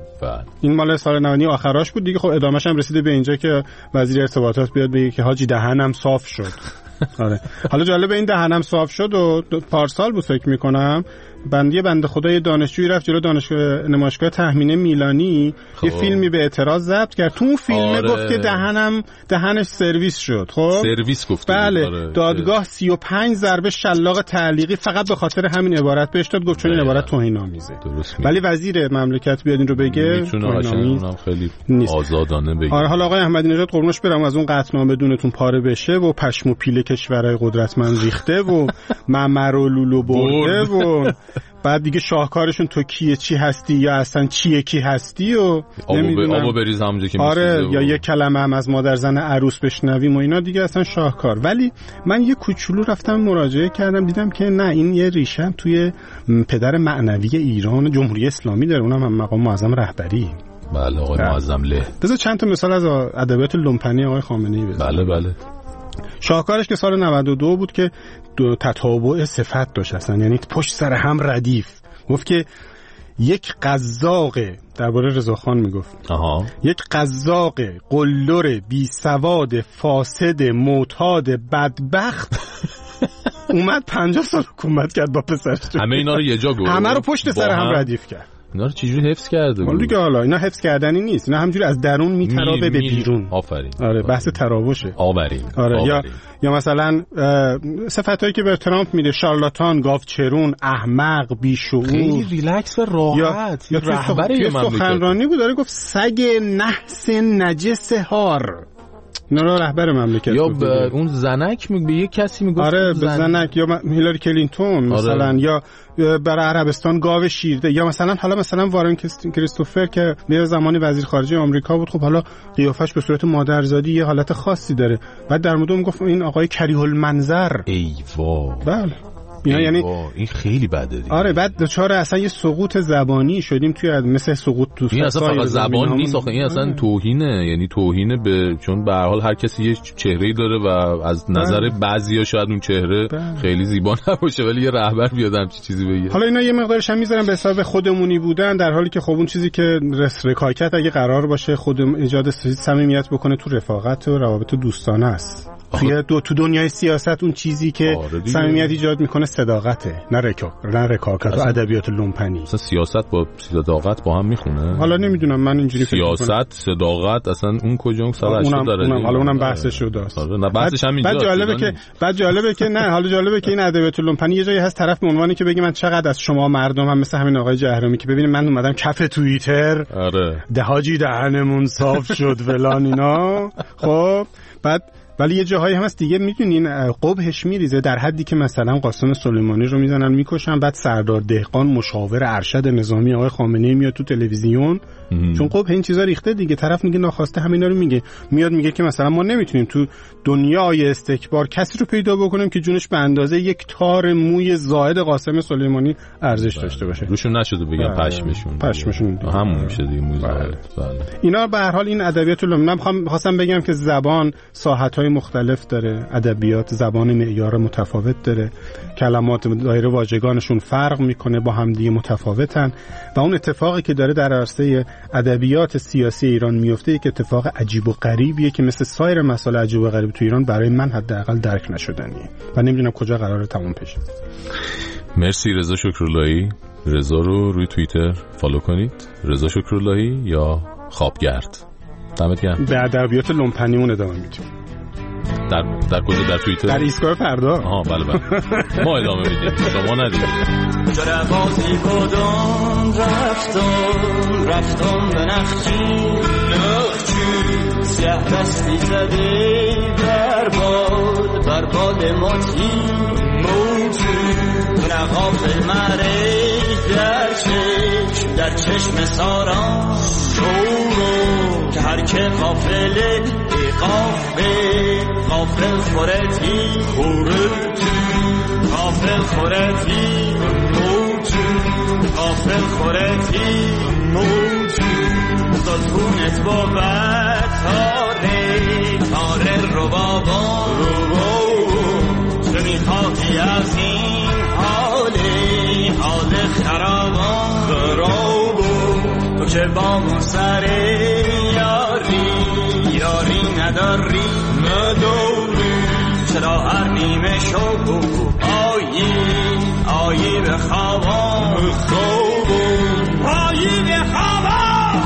این مال سال 90 آخراش بود دیگه. خب ادامهش هم رسیده به اینجا که وزیر ارتباطات بیاد بگه که حاجی دهنم صاف شد. آره حالا جالب این دهنم صاف شد و پارسال بود فکر میکنم بنده خدای دانشجویی رفت جلو نمایشگاه تهمینه میلانی یه فیلمی به اعتراض ضبط کرد. تو اون فیلم گفت که دهنش سرویس شد. خب سرویس گفت. بله دادگاه 35 ضربه شلاق تعلیقی فقط به خاطر همین عبارت بهش داد. گفت چون این عبارت توهین‌آمیزه. ولی وزیر مملکت بیاد این رو بگه توهین‌آمیز خیلی آزادانه بگه. آره حالا آقای احمدی نژاد قربونش برم از اون قطعنامه دونتون پاره بشه و پشم و پیله کشورهای قدرتمند ریخته و ممر و لولو برده و بعد دیگه شاهکارشون تو کیه چی هستی یا اصلا چیه کی هستی و آبو بریز همونجا که آره یا یک کلمه هم از مادر زن عروس بشنویم و اینا دیگه اصلا شاهکار. ولی من یه کوچولو رفتم مراجعه کردم دیدم که نه این یه ریشه توی پدر معنوی ایران جمهوری اسلامی داره. اونم هم مقام معظم رهبری. بله آقای معظم له. بذار چند تا مثال از ادبیات لومپنی آقای خامنه‌ای بزنم. بله شاهکارش که سال 92 بود که تتابع صفت داشت اصلا یعنی پشت سر هم ردیف. گفت که یک قزاق درباره رضاخان میگفت یک قزاق قلدر بی سواد فاسد معتاد بدبخت اومد 50 سال حکومت کرد با پسرش. همه اینا رو یه جا گفت. همه رو پشت سر هم ردیف کرد. اینا رو چجوری حفظ کرده بود؟ دیگه حالا اینا حفظ کردنی نیست. اینا همجوری از درون میترابه به بیرون. آفرین. آره بحث تراوشه. آره یا مثلا صفاتایی که به ترامپ میده شارلاتان، گاوچرون، احمق، بیشعور. خیلی ریلکس و راحت. یا رهبر سخنرانی بود داره گفت سگ نحس نجس هار. اینا رو رهبر مملکت یا اون زنک به یک کسی میگفت. آره به زنک یا هیلاری کلینتون مثلا یا برای عربستان گاو شیرده یا مثلا وارن کریستوفر که به زمانی وزیر خارجه آمریکا بود. خب حالا قیافش به صورت مادرزادی یه حالت خاصی داره. بعد در مورد اون گفت این آقای کریه المنظر. ای وا. بله یعنی این خیلی بده دیگه. آره بعد دچار اصلا یه سقوط زبانی شدیم توی مثل سقوط تو این اصلا فقط زبان نیست آخه این اصلا توهینه. یعنی توهینه به چون به هر حال هر کسی یه چهره‌ای داره و از نظر بعضیا شاید اون چهره خیلی زیبا نباشه ولی یه رهبر بیاد همچین چیزی بگه. حالا اینا یه مقدارش هم میذارم به حساب خودمونی بودن در حالی که خب اون چیزی که رکاکت اگه قرار باشه خودم ایجاد صمیمیت بکنه تو رفاقت و روابط دوستانه است. تو دنیای سیاست اون چیزی که صمیمیت ایجاد میکنه صداقته نه رکاکت و ادبیات لومپنی. اصلا سیاست با صداقت با هم میخونه. حالا نمیدونم من اینجوری سیاست صداقت اصلا اون کجا سرش داره. حالا اونم بحثش رو داشت. نه بحثش هم اینجاست. بعد جالبه که نه حالا جالبه که این ادبیات لومپنی یه جایی هست طرف به عنوانی که بگه من چقدر از شما مردم هم مثل همین آقای جهرومی که ببینید من اومدم کف توییتر دهاجی دهنمون صاف شد فلان اینا. خب بعد ولی یه جاهایی هم هست دیگه میدونین قبحش میریزه در حدی که مثلا قاسم سلیمانی رو میزنن میکشن بعد سردار دهقان مشاور ارشد نظامی آقای خامنه‌ای میاد تو تلویزیون چون قبح این چیزا ریخته دیگه. طرف میگه ناخواسته همینا رو میگه میگه که مثلا ما نمیتونیم تو دنیای استکبار کسی رو پیدا بکنیم که جونش به اندازه یک تار موی زائد قاسم سلیمانی ارزش داشته باشه. روشون نشده بگم پشمشون همون میشه دیگه موی زائد. اینا به هر حال این ادبیات لومپنی خواستم بگم که زبان ساحت‌های زبان‌های مختلف داره، ادبیات زبان معیار متفاوت داره، کلمات دایره واژگانشون فرق میکنه، با همدیگه متفاوتن و اون اتفاقی که داره در عرصه ادبیات سیاسی ایران میفته یک اتفاق عجیب و غریبیه که مثل سایر مسائل عجیب و غریب تو ایران برای من حداقل درک نشدنیه و نمیدونم کجا قراره تموم بشه. مرسی رضا شکراللهی. رضا رو روی توییتر فالو کنید، رضا شکراللهی یا خوابگرد. دمت گرم. به ادبیات لومپنیمون ادامه میدیم. در کجا؟ در توییتر؟ در ایستگاه فردا. آها بله ما ادامه میدیم، شما ندید. چرا بازی کدام رفتم به نخچی سیاه دستی زده بر باد موتی غافل مره در چشم ساران شورو که هر که غافله غافل خورتی غافل خورتی غافل خورتی زدونت با تاره رو بابا چه میخواهی از این حال خرابان تو که با من سر یاری نداری چرا هر نیمه شو آیی به خوابان آیی به خوابان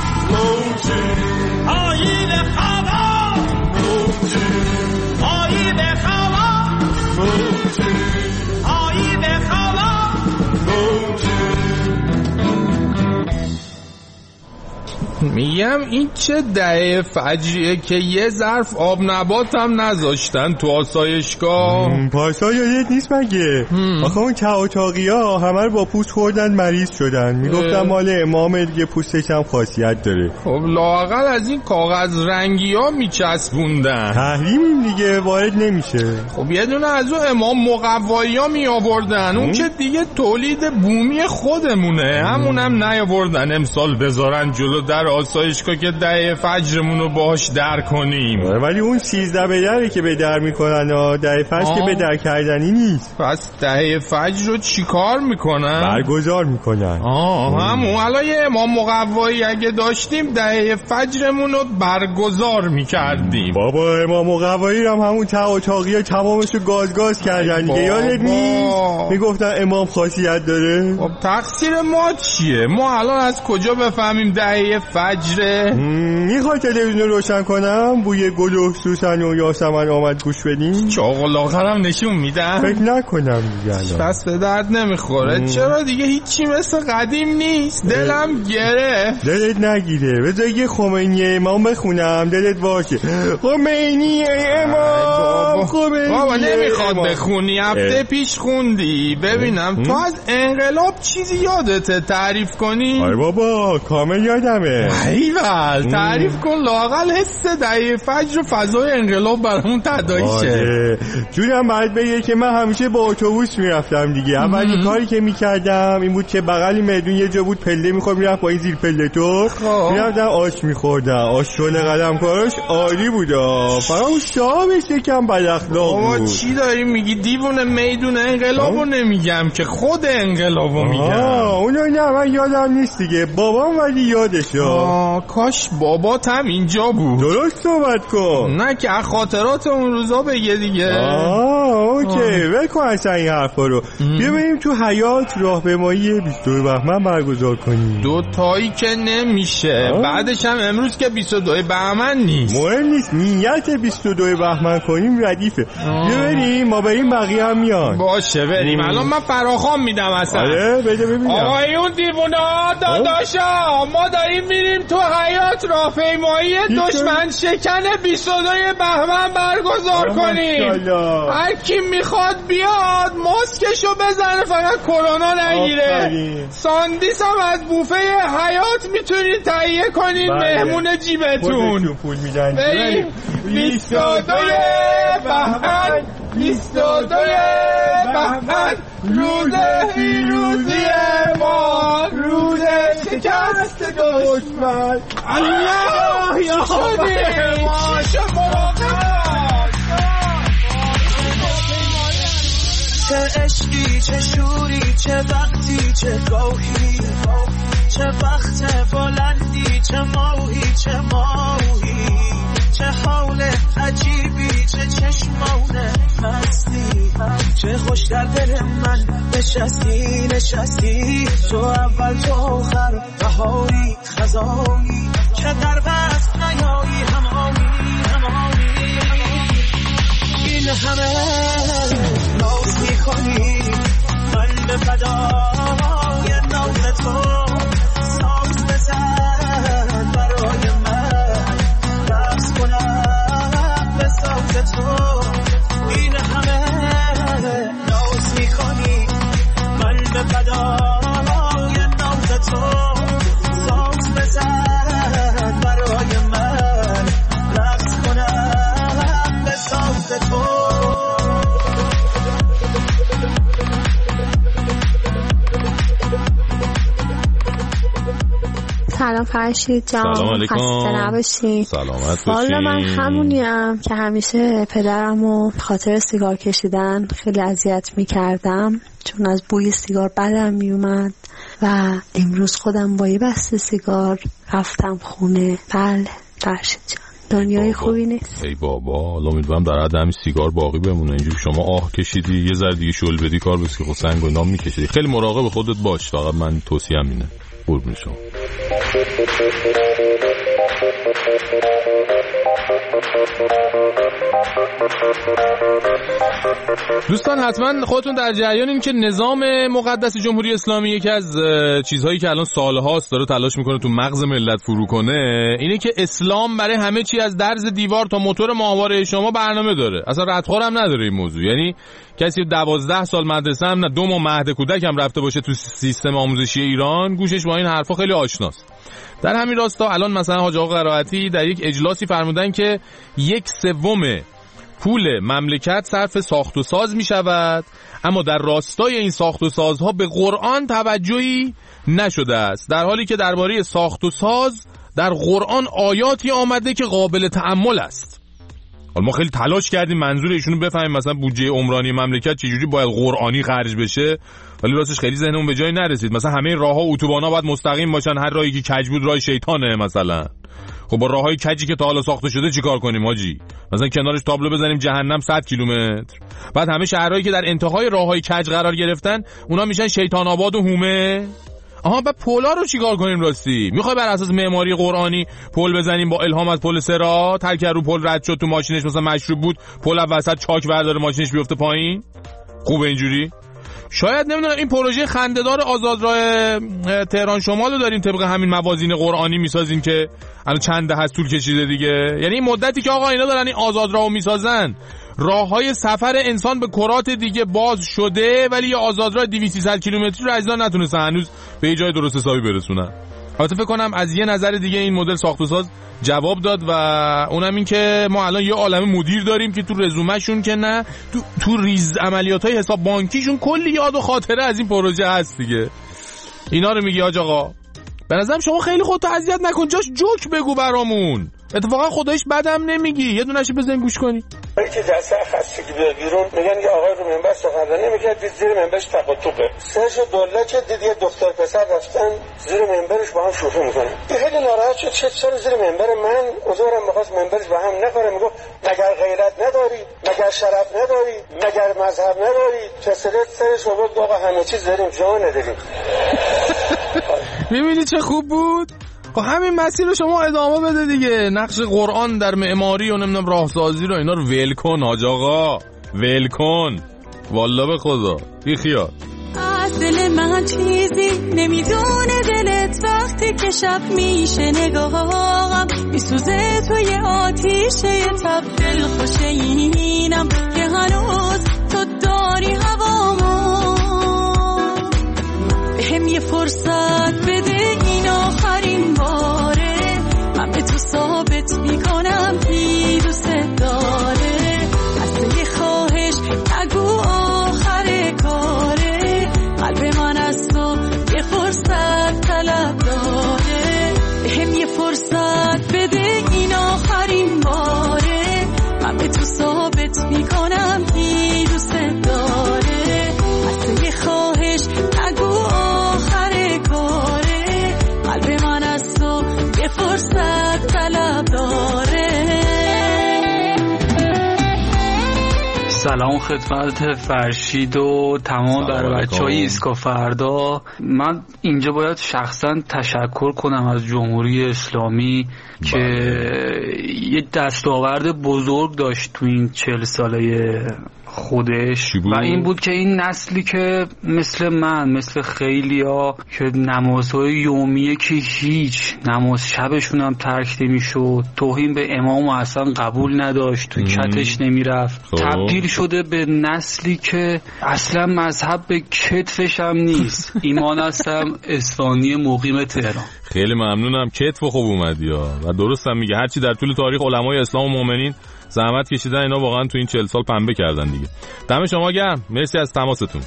آیی به خوابان آیی به خوابان آیی به خوابان. میگم این چه دهه فجریه که یه ظرف آب نبات هم نذاشتن تو آسایشگاه. پارسا یادت نیست مگه؟ آخه اون چاقی ها همه رو با پوست خوردن مریض شدن. میگفتن مال امام دیگه، پوستش هم خاصیت داره. خب لااقل از این کاغذ رنگی ها میچسبوندن. تحریمیم دیگه، وارد نمیشه. خب یه دونه از اون امام مقوایی ها میآوردن، اون که دیگه تولید بومی خودمونه، همونم نیاوردن امسال بذارن جلو در آسایشگاه که دهه فجرمونو باهاش در کنیم. ولی اون 13 به دره که به در میکنن، دهه فجر که به در کردنی نیست. پس دهه فجر رو چی کار میکنن؟ برگزار میکنن. همون حالا یه امام مقوایی اگه داشتیم دهه فجرمونو برگزار میکردیم. بابا امام مقوایی هم همون تاقیه تمامشو گاز کردن دیگه، یادت نیست؟ میگفتن امام خاصیت داره. خب تقصیر ما چیه؟ ما الان از کجا بفهمیم دهه فجره؟ میخوای تلویزیون روشن کنم بوی گل و سوسن و یاسمن آمد گوش بدیم؟ چاق و لاغرم نشون میدم؟ فکر نکنم دیگه پس به درد نمیخوره. چرا دیگه هیچی مثل قدیم نیست؟ دلم گرفت. دلت نگیره، بذار یه خمینی امام بخونم دلت باشه. خمینی امام بابا نمیخواد بخونی، هفته پیش خوندی. ببینم تو از انقلاب چیزی یادته تعریف کنی؟ آره بابا کامل یادمه. ایول تعریف کن لااقل حس دهه فجر و فضای انقلاب برامون تداعی شه. جونم باید بگه که من همیشه با اتوبوس میرفتم دیگه. اولین کاری که میکردم این بود که بغل میدون یه جا بود پله میخوام میرفت با این زیر پله تو میرفتم آش میخوردم. آش شل قدم کاراش عالی بودا، فقط اون شامش یکم بد اخلاق بود. چی داری میگی؟ دیوونه میدون انقلابو نمیگم که خود انقلابو میگم. اونو نه من یادم نیست دیگه، بابام ولی یادشه. کاش بابات هم اینجا بود. درست صحبت کن، نه که خاطرات اون روزا بگه دیگه. اوکی ول کن اصلا این حرفا رو. بیا بریم تو حیات راهپیمایی 22 بهمن برگزار کنیم. دوتایی که نمیشه. بعدش هم امروز که 22 بهمن نیست. مهم نیست، نیت 22 بهمن کنیم ردیفه. بیا بریم، ما بریم بقیه هم میان. باشه بریم. الان من فراخوان میدم اصلا. آره بده ببینم. آقایون دیوونا داداشا، ما داریم میریم تو حیات راهپیمایی دشمن شکن 22 بهمن برگزار کنیم. هر کی میخواد بیاد ماسکشو بزنه، فقط کرونا نگیره. ساندیس هم از بوفه حیات میتونید تهیه کنید. مهمون جیبتون. بریم 22 بهمن 22 بهمن روز پیروزی ما، روز شکست دشمن. الله یا شما چه شوری، چه وقتی، چه گاهی، چه وقت بلندی، چه ماهی، چه ماهی، چه حال عجیبی، چه چشمان مستی، چه خوش در دل من نشستی نشستی، تو اول تو آخر، بهاری خزانی که در بست نیایی، همانی این همه ناز میکنی، من به فدای نام تو ساز بزن برای من، رقص کنم به ساز تو، این همه ناز میکنی، من به فدای نام تو ساز بزن برای من، رقص کنم به ساز تو. سلام فرشید جان، خسته نباشی. سلامت باشی. والا من همونیم که همیشه پدرمو خاطر سیگار کشیدن خیلی اذیت میکردم، چون از بوی سیگار بدم میومد و امروز خودم با یه بسته سیگار رفتم خونه. بله فرشید جان، دنیای خوبی نیست. ای بابا، امیدوارم در حد همین سیگار باقی بمونه. اینجوری شما آه کشیدی یه ذره دیگه شل بدی کار بس که خود سنگ و نام میکشیدی. خیلی مراقب خودت باش، فقط من توصیه‌ام اینه. قربون شما. دوستان حتما خودتون در جریانین که نظام مقدس جمهوری اسلامی یکی از چیزهایی که الان سالهاست داره تلاش میکنه تو مغز ملت فرو کنه اینه که اسلام برای همه چی از درز دیوار تا موتور ماهواره شما برنامه داره. اصلا ردخور هم نداره این موضوع. یعنی کسی 12 سال مدرسه هم نه 2 ماه مهد کودک هم رفته باشه تو سیستم آموزشی ایران، گوشش با این حرفا خیلی آشناست. در همین راستا الان مثلا حاج آقا قرائتی در یک اجلاسی فرمودن که 1/3 پول مملکت صرف ساخت و ساز می شود، اما در راستای این ساخت و سازها به قرآن توجهی نشده است، در حالی که درباره ساخت و ساز در قرآن آیاتی آمده که قابل تأمل است. حالا ما خیلی تلاش کردیم منظور ایشونو بفهمیم مثلا بودجه عمرانی مملکت چجوری باید قرآنی خرج بشه، ولی راستش خیلی ذهنمون به جای نرسید. مثلا همه راه‌ها و اتوبان‌ها باید مستقیم باشن، هر راهی که کج بود راه شیطانه مثلا. خب با راه‌های کجی که تا حالا ساخته شده چیکار کنیم حاجی؟ مثلا کنارش تابلو بزنیم جهنم 100 کیلومتر. بعد همه شهرهایی که در انتهای راه‌های کج قرار گرفتن اونا میشن شیطان آباد و هومه. آها بعد پولا رو چیکار کنیم راستی؟ میخوای بر اساس معماری قرآنی پل بزنیم با الهام از پل صراط؟ هر کی رو پل رد شد تو ماشینش مثلا مشروب بود، پل وسط چاک برداره ماشینش بیفته پایین؟ خوبه اینجوری؟ شاید نمیدونم این پروژه خنده‌دار آزادراه تهران شمال رو داریم طبق همین موازین قرآنی میسازیم که الان چند دهه طول کشیده دیگه. یعنی این مدتی که آقا اینا دارن این آزادراهو میسازن، راههای سفر انسان به کرات دیگه باز شده، ولی یه آزادراه 200-300 کیلومتری رو عزیزان نتونستن هنوز به یه جای درست حسابی برسونن. البته فکر کنم از یه نظر دیگه این مدل ساخت و ساز جواب داد و اونم این که ما الان یه عالمه مدیر داریم که تو رزومه‌شون که نه تو ریز عملیات‌های حساب بانکیشون کلی یاد و خاطره از این پروژه هست دیگه. اینا رو میگی حاج آقا. به نظرم شما خیلی خودتو اذیت نکن، جاش جوک بگو برامون. اتفاقا خدایش بدم نمیگی، یه دونه‌شو بزن گوش کنی. وقتی که در سر خستگی بیاد بیرون میگن یه آقای رو منبر سخنرانی میکرد، دید زیر منبرش تقاطبه. سرش دوله که دید یه دختر پسر رفتن زیر منبرش با هم شوخی میکنن. خیلی ناراحت شد، چرا زیر منبر من؟ حضورم می‌خواست منبرش با هم نخوره. میگفت مگر غیرت نداری؟ مگر شرف نداری؟ مگر مذهب نداری؟ کسرت سرش بود آقا همه چیز داریم، جا نداریم. میبینی چه خوب بود؟ خب همین مسیر رو شما ادامه بده دیگه. نقش قرآن در معماری و نمیدونم راهسازی رو اینا رو ول کن حاج آقا، ول کن والله به خدا. بی خیال. از دل من چیزی نمیدونه دلت وقتی که شب میشه نگاهم میسوزه توی آتیشه تب دل خوشه اینم که هنوز تو داری هوامو. بهم یه فرصت بده این آخرین باره، من به تو ثابت میکنم کی دوست داره. از یه خواهش نگو آخر کاره، قلب من از تو یه فرصت طلب داره. بهم یه فرصت بده این آخرین باره، من به تو ثابت میکنم کی دوست داره. از یه سلام خدمت فرشید و تمام برای بچه‌های ایسکا فردا. من اینجا باید شخصا تشکر کنم از جمهوری اسلامی که یه دستاورد بزرگ داشت تو این 40 ساله خودش و این بود که این نسلی که مثل من، مثل خیلیا که نمازهای یومیه که هیچ نماز شبشون هم ترک نمیشد، توهین به امام اصلا قبول نداشت، تو کتش نمیرفت، تبدیل شده به نسلی که اصلا مذهب به کتفش هم نیست. ایمان هستم اصفهانی مقیم تهران. خیلی ممنونم، کتف خوب اومدی ها. و درست هم میگه، هرچی در طول تاریخ علمای اسلام و مؤمنین زحمت کشیدن، اینا واقعا تو این 40 سال پنبه کردن دیگه. دم شما گرم، مرسی از تماستون.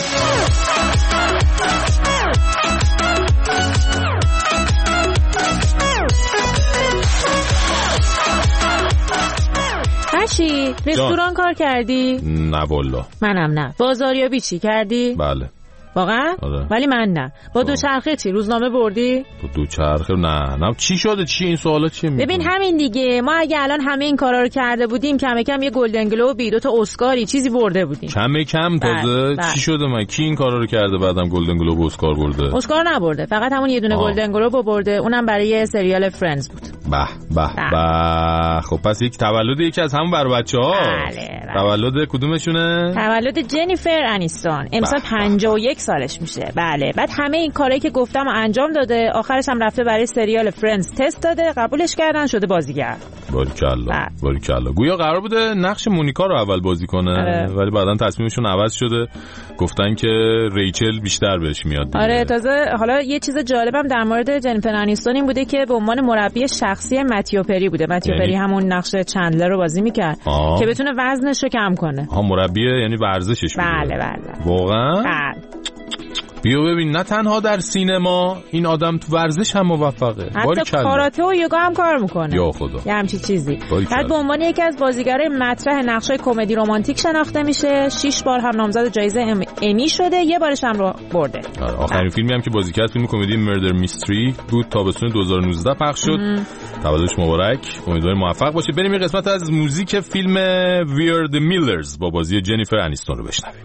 هرچی رستوران کار کردی؟ نه والله. منم نه. بازاریابی چی کردی؟ بله. واقعا؟ آره. ولی من نه. با دوچرخه چی؟ روزنامه بردی؟ با دوچرخه نه چی شده؟ چی این سوالا چیه میگی؟ ببین همین دیگه، ما اگه الان همه این کارا رو کرده بودیم کم کم یه گلدن گلوبی، 2 اسکاری چیزی برده بودیم. کم تازه چی شده؟ من کی این کارا رو کرده بعدم گلدن گلوب و اسکار برده؟ اسکار نبرده، فقط همون یه دونه گلدن گلوب برده، اونم برای سریال فرندز بود. به خب پس یک تولد یکی از همون برای بچه‌ها. بله. تولد کدومشونه؟ تولد جنیفر انیستون. امسال 51 سالش میشه. بله. بعد همه این کارهایی که گفتم رو انجام داده، آخرش هم رفته برای سریال فرندز تست داده، قبولش کردن، شده بازیگر. باریکلا. گویا قرار بوده نقش مونیکا رو اول بازی کنه، ولی بعدن تصمیمشون عوض شده، گفتن که ریچل بیشتر بهش میاد دیگه. آره تازه حالا یه چیز جالبم در مورد جنیفر انیستون این بوده که به عنوان مربی شخصی متیو پری بوده. متیو پری همون نقش چندلر رو بازی میکرد که بتونه وزنش رو کم کنه. مربی یعنی ورزشش بوده. بله. واقعا؟ بیا ببین، نه تنها در سینما این آدم تو ورزش هم موفقه، حتی کاراته و یوگا هم کار میکنه. یا خدا، یه همچین چیزی. بعد به عنوان یکی از بازیگرای مطرح نقشای کمدی رمانتیک شناخته میشه. 6 بار هم نامزد جایزه امی شده، یه بارش هم رو برده. آخرین فیلمی هم که بازی کرد فیلم کمدی مردر میستری بود، تابستون 2019 پخش شد. تولدش مبارک، امیدوارم موفق باشه. بریم یه قسمت از موزیک فیلم ویر د میلرز با بازی جنیفر انیستون رو بشنویم.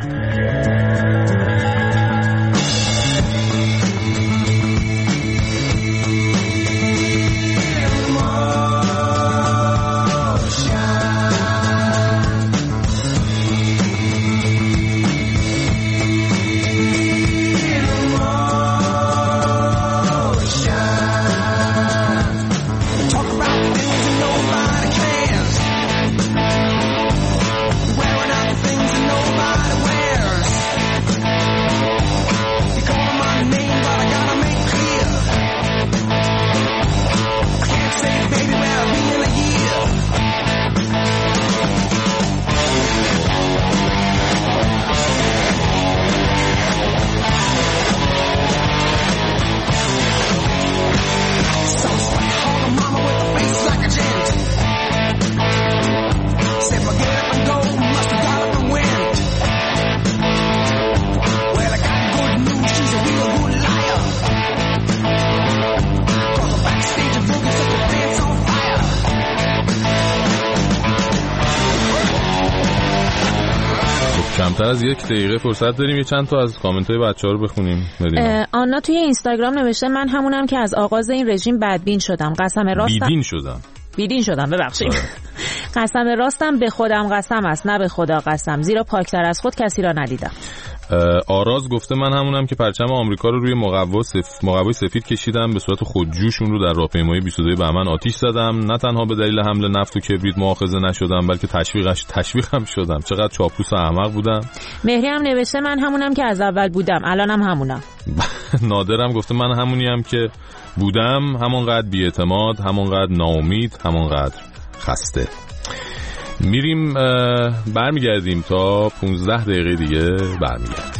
کمتر از 1 دقیقه فرصت داریم، یه چند تا از کامنت های بچه‌ها رو بخونیم. آنا توی اینستاگرام نوشته من همونم که از آغاز این رژیم بدبین شدم. بیدین شدم ببخشید. قسم راستم به خودم قسم است، نه به خدا قسم، زیرا پاکتر از خود کسی را ندیدم. آراز گفته من همونم که پرچم آمریکا رو روی مقوای سفید کشیدم، به صورت خودجوش اون رو در راهپیمایی 22 بهمن آتیش زدم. نه تنها به دلیل حمل نفت و کبریت مؤاخذه نشدم، بلکه تشویق هم شدم. چقدر چاپلوس و احمق بودم. مهری هم نوشته من همونم که از اول بودم، الانم همونم. نادرم گفته من همونیم که بودم، همونقدر بی‌اعتماد، همونقدر ناامید، همونقدر خسته. میریم برمیگردیم تا 15 دقیقه دیگه برمیگردیم.